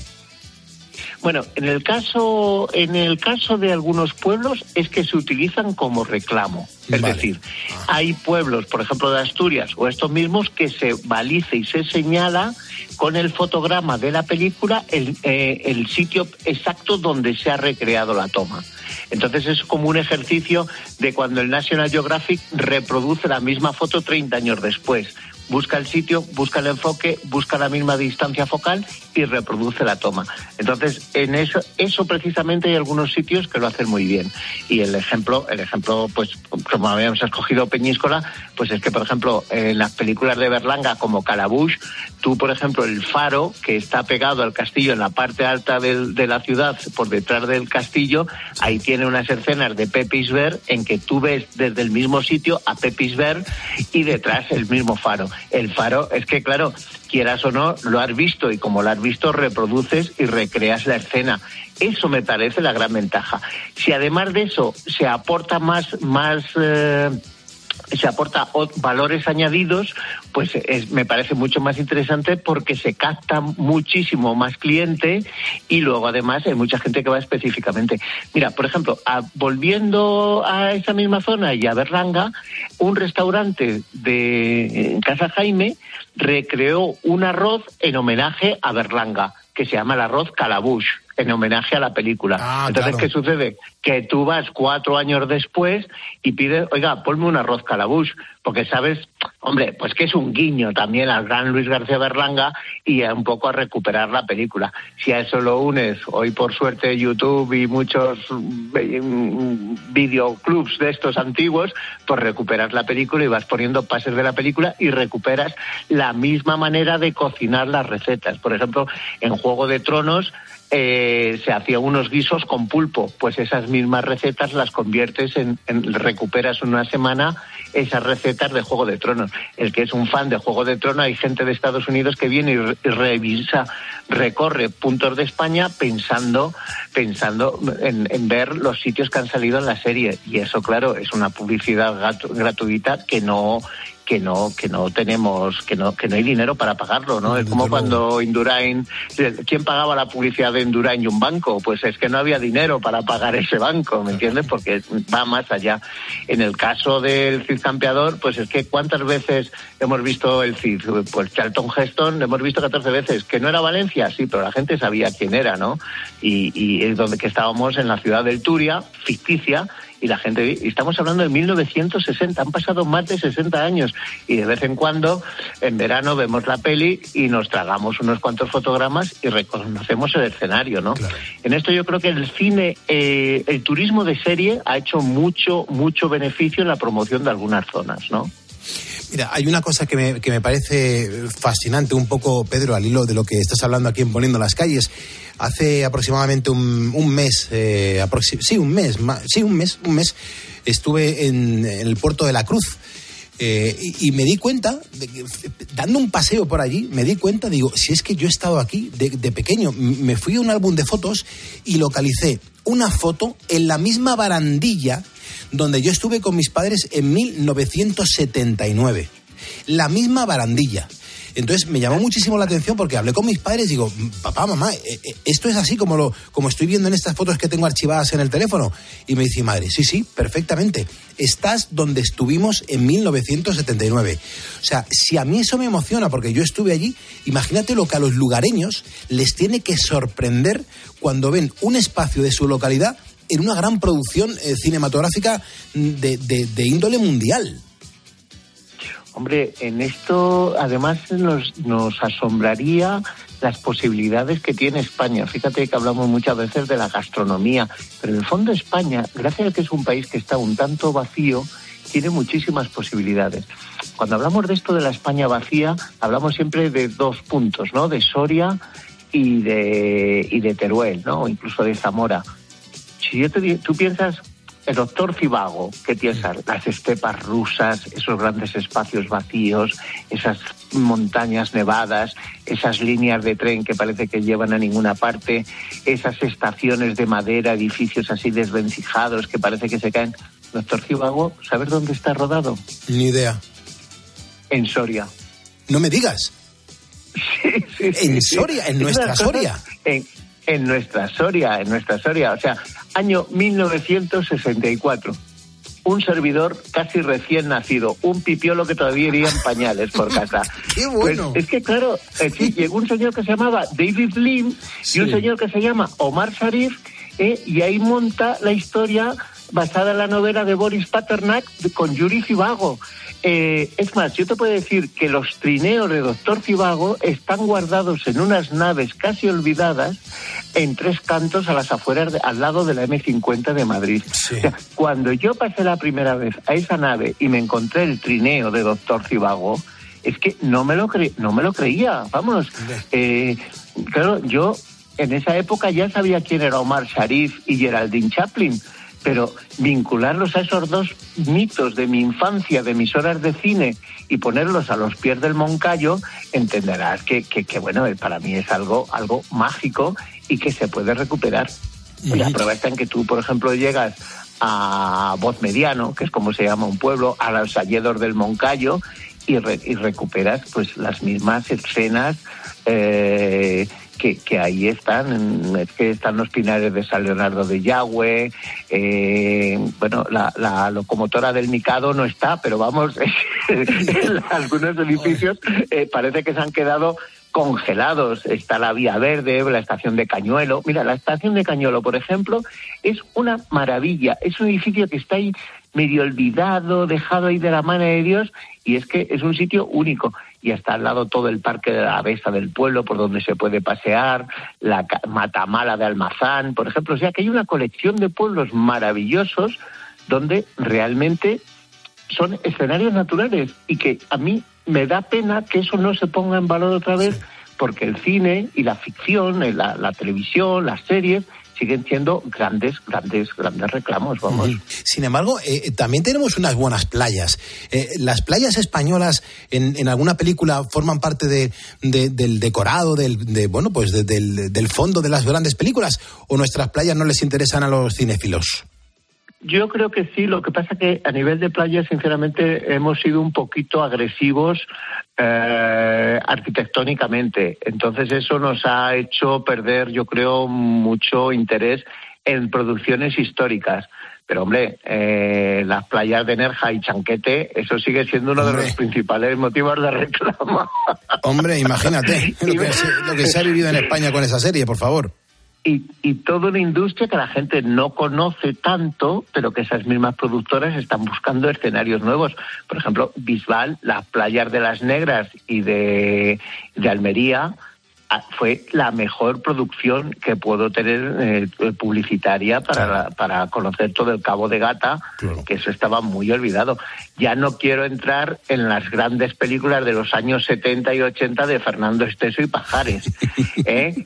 Bueno, en el caso en el caso de algunos pueblos es que se utilizan como reclamo. Es vale. decir, hay pueblos, por ejemplo, de Asturias o estos mismos, que se baliza y se señala con el fotograma de la película el, eh, el sitio exacto donde se ha recreado la toma. Entonces es como un ejercicio de cuando el National Geographic reproduce la misma foto treinta años después. Busca el sitio, busca el enfoque, busca la misma distancia focal y reproduce la toma. Entonces, en eso, eso precisamente hay algunos sitios que lo hacen muy bien. Y el ejemplo, el ejemplo, pues, como habíamos escogido Peñíscola, pues es que, por ejemplo, en las películas de Berlanga, como Calabush, tú, por ejemplo, el faro que está pegado al castillo en la parte alta de, de la ciudad, por detrás del castillo, ahí tiene unas escenas de Pepe Isbert en que tú ves desde el mismo sitio a Pepe Isbert y detrás el mismo faro. El faro, es que claro, quieras o no, lo has visto, y como lo has visto, reproduces y recreas la escena. Eso me parece la gran ventaja. Si además de eso se aporta más, más eh, se aporta valores añadidos, pues es, me parece mucho más interesante, porque se capta muchísimo más cliente y luego además hay mucha gente que va específicamente. Mira, por ejemplo, a, volviendo a esa misma zona y a Berlanga, un restaurante de Casa Jaime recreó un arroz en homenaje a Berlanga, que se llama el arroz Calabush, en homenaje a la película. Ah, Entonces, claro. ¿Qué sucede? Que tú vas cuatro años después y pides, oiga, ponme un arroz Calabush, porque sabes, Hombre, pues que es un guiño también al gran Luis García Berlanga y a un poco a recuperar la película. Si a eso lo unes, hoy por suerte YouTube y muchos videoclubs de estos antiguos, pues recuperas la película y vas poniendo pases de la película y recuperas la misma manera de cocinar las recetas. Por ejemplo, en Juego de Tronos Eh, se hacían unos guisos con pulpo, pues esas mismas recetas las conviertes en, en recuperas una semana esas recetas de Juego de Tronos. El que es un fan de Juego de Tronos, hay gente de Estados Unidos que viene y, re, y revisa, recorre puntos de España pensando pensando en, en ver los sitios que han salido en la serie, y eso, claro, es una publicidad gratu- gratuita que no que no que no tenemos que no que no hay dinero para pagarlo, ¿no? Es como cuando Indurain, ¿quién pagaba la publicidad de Indurain y un banco? Pues es que no había dinero para pagar ese banco, ¿me entiendes? Porque va más allá. En el caso del Cid Campeador, pues es que ¿cuántas veces hemos visto el Cid? Pues Charlton Heston hemos visto catorce veces. ¿Que no era Valencia? Sí, pero la gente sabía quién era, ¿no? Y, y es donde que estábamos en la ciudad del Turia, ficticia, y la gente, y estamos hablando de mil novecientos sesenta, han pasado más de sesenta años, y de vez en cuando, en verano, vemos la peli y nos tragamos unos cuantos fotogramas y reconocemos el escenario, ¿no? Claro. En esto yo creo que el cine, eh, el turismo de serie ha hecho mucho, mucho beneficio en la promoción de algunas zonas, ¿no? Mira, hay una cosa que me, que me parece fascinante, un poco, Pedro, al hilo de lo que estás hablando aquí en Poniendo las Calles. Hace aproximadamente un, un mes, eh, aproxim- sí, un mes, ma- sí, un mes, un mes, estuve en, en el Puerto de la Cruz. Eh, y, y me di cuenta, de que, dando un paseo por allí, me di cuenta, digo, si es que yo he estado aquí de, de pequeño, me fui a un álbum de fotos y localicé una foto en la misma barandilla donde yo estuve con mis padres en mil novecientos setenta y nueve. La misma barandilla. Entonces me llamó muchísimo la atención porque hablé con mis padres y digo, papá, mamá, esto es así como lo como estoy viendo en estas fotos que tengo archivadas en el teléfono. Y me dice mi madre, sí, sí, perfectamente. Estás donde estuvimos en mil novecientos setenta y nueve. O sea, si a mí eso me emociona porque yo estuve allí, imagínate lo que a los lugareños les tiene que sorprender cuando ven un espacio de su localidad en una gran producción eh, cinematográfica de, de, de índole mundial. Hombre, en esto además nos, nos asombraría las posibilidades que tiene España. Fíjate que hablamos muchas veces de la gastronomía, pero en el fondo España, gracias a que es un país que está un tanto vacío, tiene muchísimas posibilidades. Cuando hablamos de esto de la España vacía, hablamos siempre de dos puntos, ¿no? De Soria y de, y de Teruel, ¿no? O incluso de Zamora. Si yo te, tú piensas, el doctor Zivago, ¿qué piensas? Las estepas rusas, esos grandes espacios vacíos, esas montañas nevadas, esas líneas de tren que parece que llevan a ninguna parte, esas estaciones de madera, edificios así desvencijados que parece que se caen. Doctor Zivago, ¿sabes dónde está rodado? Ni idea. En Soria. No me digas. Sí, sí, sí. En Soria, en nuestra Soria. En, en nuestra Soria, en nuestra Soria. O sea, año mil novecientos sesenta y cuatro. Un servidor casi recién nacido, un pipiolo que todavía iría en pañales por casa. ¡Qué bueno! Pues es que, claro, eh, sí, llegó un señor que se llamaba David Lim sí. y un señor que se llama Omar Sharif, eh, y ahí monta la historia basada en la novela de Boris Pasternak con Yuri Zivago. Eh, es más, yo te puedo decir que los trineos de Doctor Zivago están guardados en unas naves casi olvidadas en Tres Cantos, a las afueras, de, al lado de la eme cincuenta de Madrid. Sí. O sea, cuando yo pasé la primera vez a esa nave y me encontré el trineo de Doctor Zivago, es que no me lo, cre- no me lo creía, vamos. Eh, claro, yo en esa época ya sabía quién era Omar Sharif y Geraldine Chaplin, pero vincularlos a esos dos mitos de mi infancia, de mis horas de cine, y ponerlos a los pies del Moncayo, entenderás que, que, que bueno, para mí es algo, algo mágico y que se puede recuperar. Uh-huh. La prueba está en que tú, por ejemplo, llegas a Voz Mediano, que es como se llama un pueblo, a los Alledos del Moncayo, y, re, y recuperas pues las mismas escenas eh, Que, que ahí están, es que están los pinares de San Leonardo de Yagüe, eh, bueno, la, la locomotora del Mikado no está, pero vamos, en algunos edificios eh, parece que se han quedado congelados. Está la Vía Verde, la estación de Cañuelo. Mira, la estación de Cañuelo, por ejemplo, es una maravilla. Es un edificio que está ahí medio olvidado, dejado ahí de la mano de Dios, y es que es un sitio único. Y está al lado todo el Parque de la Besa del pueblo, por donde se puede pasear, la Matamala de Almazán, por ejemplo. O sea, que hay una colección de pueblos maravillosos donde realmente son escenarios naturales, y que a mí me da pena que eso no se ponga en valor otra vez, porque el cine y la ficción, la, la televisión, las series, siguen siendo grandes, grandes, grandes reclamos, vamos. Sin embargo, eh, también tenemos unas buenas playas. Eh, ¿Las playas españolas en, en alguna película forman parte de, de, del decorado, del, de, bueno, pues de, del, del fondo de las grandes películas? ¿O nuestras playas no les interesan a los cinéfilos? Yo creo que sí, lo que pasa que a nivel de playa, sinceramente, hemos sido un poquito agresivos eh, arquitectónicamente. Entonces eso nos ha hecho perder, yo creo, mucho interés en producciones históricas. Pero, hombre, eh, las playas de Nerja y Chanquete, eso sigue siendo uno hombre. de los principales motivos de reclamo. Hombre, imagínate lo que, se, lo que se ha vivido en España con esa serie, por favor. Y, y toda una industria que la gente no conoce tanto, pero que esas mismas productoras están buscando escenarios nuevos. Por ejemplo, Bisbal, las playas de Las Negras y de, de Almería, fue la mejor producción que puedo tener eh, publicitaria para, claro. para conocer todo el Cabo de Gata, claro. que eso estaba muy olvidado. Ya no quiero entrar en las grandes películas de los años setenta y ochenta de Fernando Esteso y Pajares. ¿eh?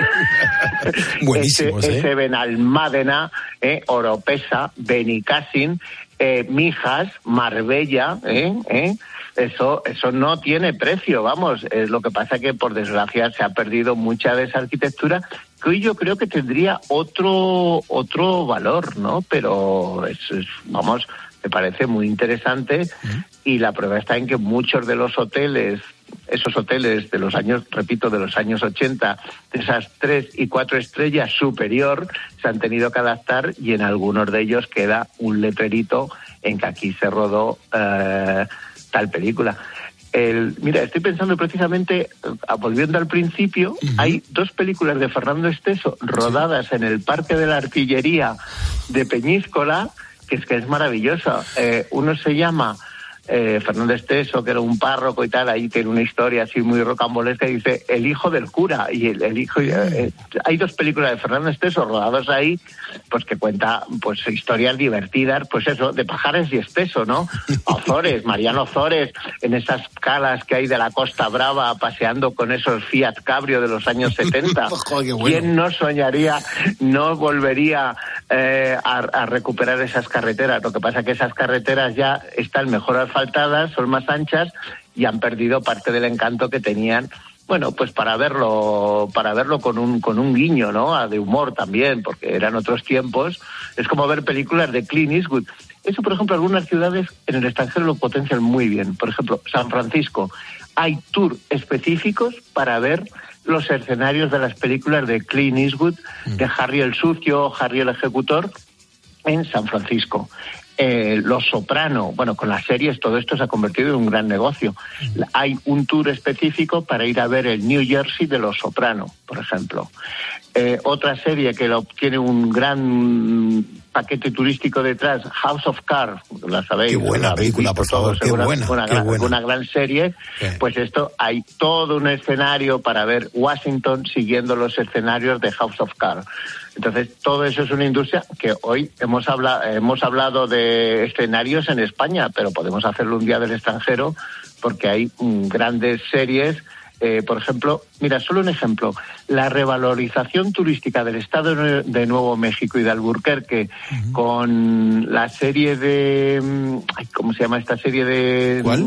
Buenísimos, ese, ¿eh? ese Benalmádena, ¿eh? Oropesa, Benicassin, eh, Mijas, Marbella, ¿eh? ¿eh? Eso eso no tiene precio, vamos. Es lo que pasa que, por desgracia, se ha perdido mucha de esa arquitectura, que hoy yo creo que tendría otro otro valor, ¿no? Pero, es, es, vamos, me parece muy interesante. Uh-huh. Y la prueba está en que muchos de los hoteles, esos hoteles de los años, repito, de los años ochenta, de esas tres y cuatro estrellas superior, se han tenido que adaptar, y en algunos de ellos queda un letrerito en que aquí se rodó Eh, tal película. El, mira, estoy pensando precisamente, volviendo al principio, uh-huh. hay dos películas de Fernando Esteso rodadas sí. en el Parque de la Artillería de Peñíscola, que es que es maravilloso. Eh, uno se llama eh, Fernando Esteso, que era un párroco y tal, ahí tiene una historia así muy rocambolesca, y dice El hijo del cura, y el, el hijo eh, hay dos películas de Fernando Esteso rodadas ahí, pues que cuenta pues historias divertidas, pues eso, de Pajares y Esteso, ¿no? Ozores, Mariano Ozores, en esas calas que hay de la Costa Brava, paseando con esos Fiat Cabrio de los años setenta. Joder, bueno. ¿Quién no soñaría, no volvería eh, a, a recuperar esas carreteras? Lo que pasa es que esas carreteras ya están mejor asfaltadas, son más anchas, y han perdido parte del encanto que tenían. Bueno, pues para verlo, para verlo con un con un guiño, ¿no? De humor también, porque eran otros tiempos. Es como ver películas de Clint Eastwood. Eso, por ejemplo, algunas ciudades en el extranjero lo potencian muy bien. Por ejemplo, San Francisco. Hay tours específicos para ver los escenarios de las películas de Clint Eastwood, de Harry el Sucio, Harry el Ejecutor, en San Francisco. Eh, Los Soprano, bueno, con las series todo esto se ha convertido en un gran negocio. Hay un tour específico para ir a ver el New Jersey de Los Soprano, por ejemplo. Eh, otra serie que lo, tiene un gran paquete turístico detrás, House of Cards, la sabéis. Qué buena película, por favor, qué una, buena, una, qué gran, buena. una gran serie. Sí. Pues esto, hay todo un escenario para ver Washington siguiendo los escenarios de House of Cards. Entonces, todo eso es una industria que hoy hemos hablado, hemos hablado de escenarios en España, pero podemos hacerlo un día del extranjero, porque hay mm, grandes series. Eh, por ejemplo, mira, solo un ejemplo, la revalorización turística del estado de Nuevo México y de Albuquerque, uh-huh. con la serie de... Ay, ¿cómo se llama esta serie de...? ¿Cuál?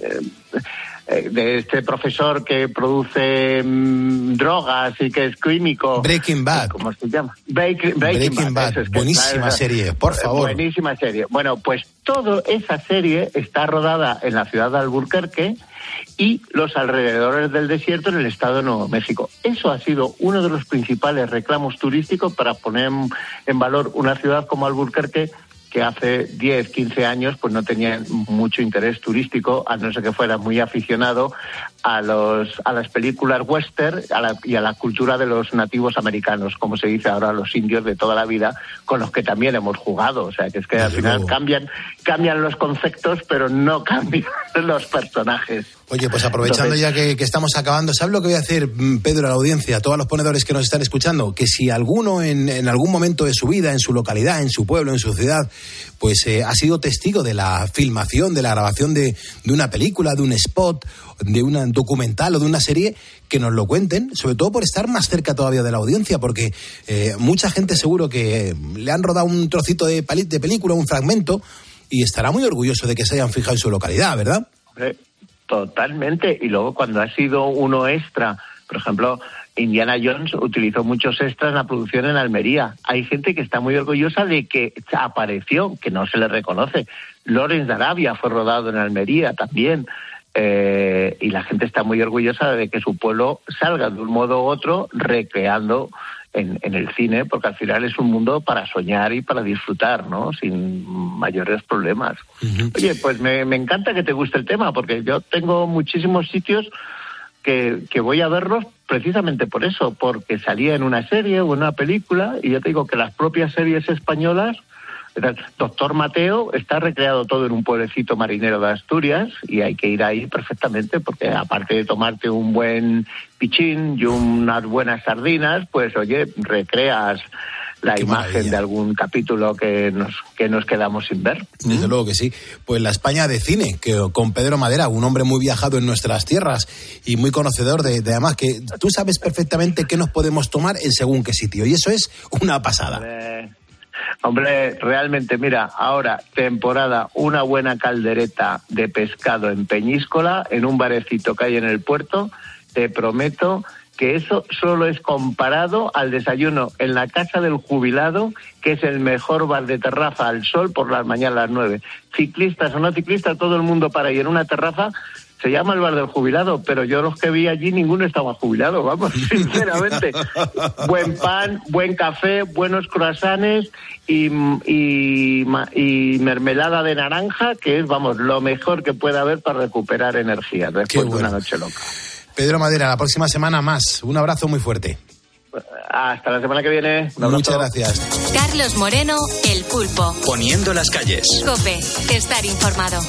Eh, de este profesor que produce mmm, drogas y que es químico. Breaking Bad. ¿Cómo se llama? Breaking, Breaking, Breaking Bad. Bad. Eso es que buenísima es, serie, por favor. Buenísima serie. Bueno, pues toda esa serie está rodada en la ciudad de Albuquerque y los alrededores del desierto en el estado de Nuevo México. Eso ha sido uno de los principales reclamos turísticos para poner en valor una ciudad como Albuquerque, que hace diez, quince años pues no tenían mucho interés turístico, a no ser que fuera muy aficionado a los a las películas western a la, y a la cultura de los nativos americanos, como se dice ahora, los indios de toda la vida, con los que también hemos jugado. O sea, que es que al final cambian cambian los conceptos, pero no cambian los personajes. Oye, pues aprovechando Entonces, ya que, que estamos acabando, ¿sabes lo que voy a hacer, Pedro, a la audiencia, a todos los ponedores que nos están escuchando? Que si alguno en, en algún momento de su vida, en su localidad, en su pueblo, en su ciudad, pues eh, ha sido testigo de la filmación, de la grabación de, de una película, de un spot, de un documental o de una serie, que nos lo cuenten, sobre todo por estar más cerca todavía de la audiencia, porque eh, mucha gente seguro que le han rodado un trocito de, pali- de película, un fragmento, y estará muy orgulloso de que se hayan fijado en su localidad, ¿verdad? Eh, totalmente. Y luego cuando ha sido uno extra, por ejemplo, Indiana Jones utilizó muchos extras en la producción en Almería. Hay gente que está muy orgullosa de que apareció, que no se le reconoce. Lawrence de Arabia fue rodado en Almería también. Eh, y la gente está muy orgullosa de que su pueblo salga de un modo u otro recreando en, en el cine, porque al final es un mundo para soñar y para disfrutar, ¿no? Sin mayores problemas. Uh-huh. Oye, pues me, me encanta que te guste el tema, porque yo tengo muchísimos sitios que, que voy a verlos precisamente por eso, porque salía en una serie o en una película, y yo te digo que las propias series españolas, Doctor Mateo, está recreado todo en un pueblecito marinero de Asturias, y hay que ir ahí perfectamente, porque aparte de tomarte un buen pichín y unas buenas sardinas, pues oye, recreas la Qué imagen maravilla. De algún capítulo que nos que nos quedamos sin ver. Desde luego que sí. Pues la España de cine, que con Pedro Madera, un hombre muy viajado en nuestras tierras y muy conocedor de, de además que tú sabes perfectamente qué nos podemos tomar en según qué sitio, y eso es una pasada. Eh... Hombre, realmente, mira, ahora, temporada, una buena caldereta de pescado en Peñíscola, en un barecito que hay en el puerto, te prometo que eso solo es comparado al desayuno en la Casa del Jubilado, que es el mejor bar de terraza al sol por las mañanas a las nueve. Ciclistas o no ciclistas, todo el mundo para ahí en una terraza. Se llama el Bar del Jubilado, pero yo los que vi allí ninguno estaba jubilado, vamos, sinceramente. Buen pan, buen café, buenos croissants y, y, y mermelada de naranja, que es, vamos, lo mejor que puede haber para recuperar energía después bueno. de una noche loca. Pedro Madera, la próxima semana más. Un abrazo muy fuerte. Hasta la semana que viene. Muchas gracias. Carlos Moreno, El Pulpo. Poniendo las calles. COPE, estar informado.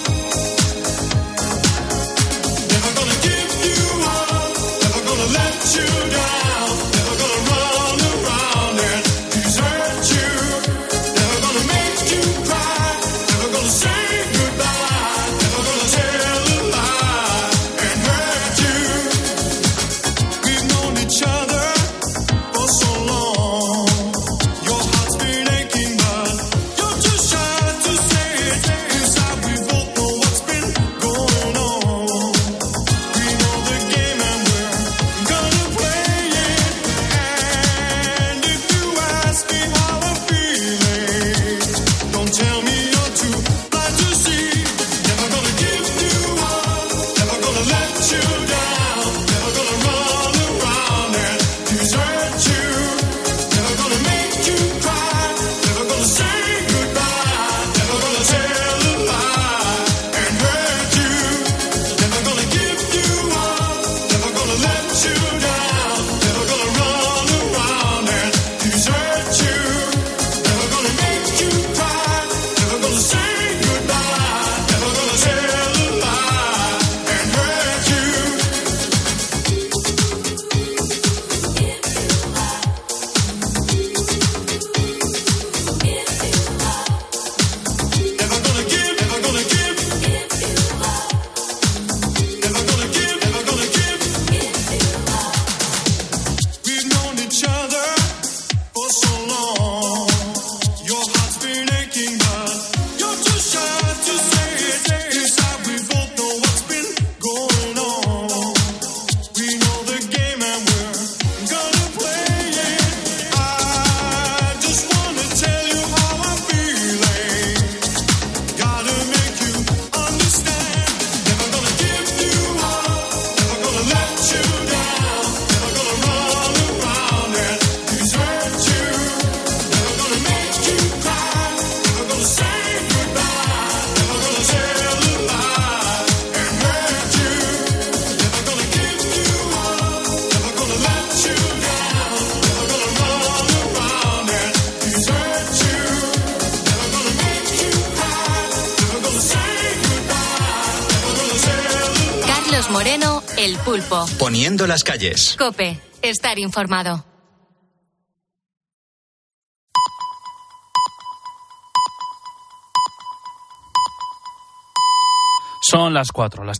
Let you down, never gonna run around and desert you, never gonna make you cry, never gonna say goodbye, never gonna tell a lie and hurt you. We've known each other for so long, your heart's been aching but you're too shy to say it, inside we both know what Carlos Moreno, El Pulpo. Poniendo las calles. COPE, estar informado. Son las cuatro, las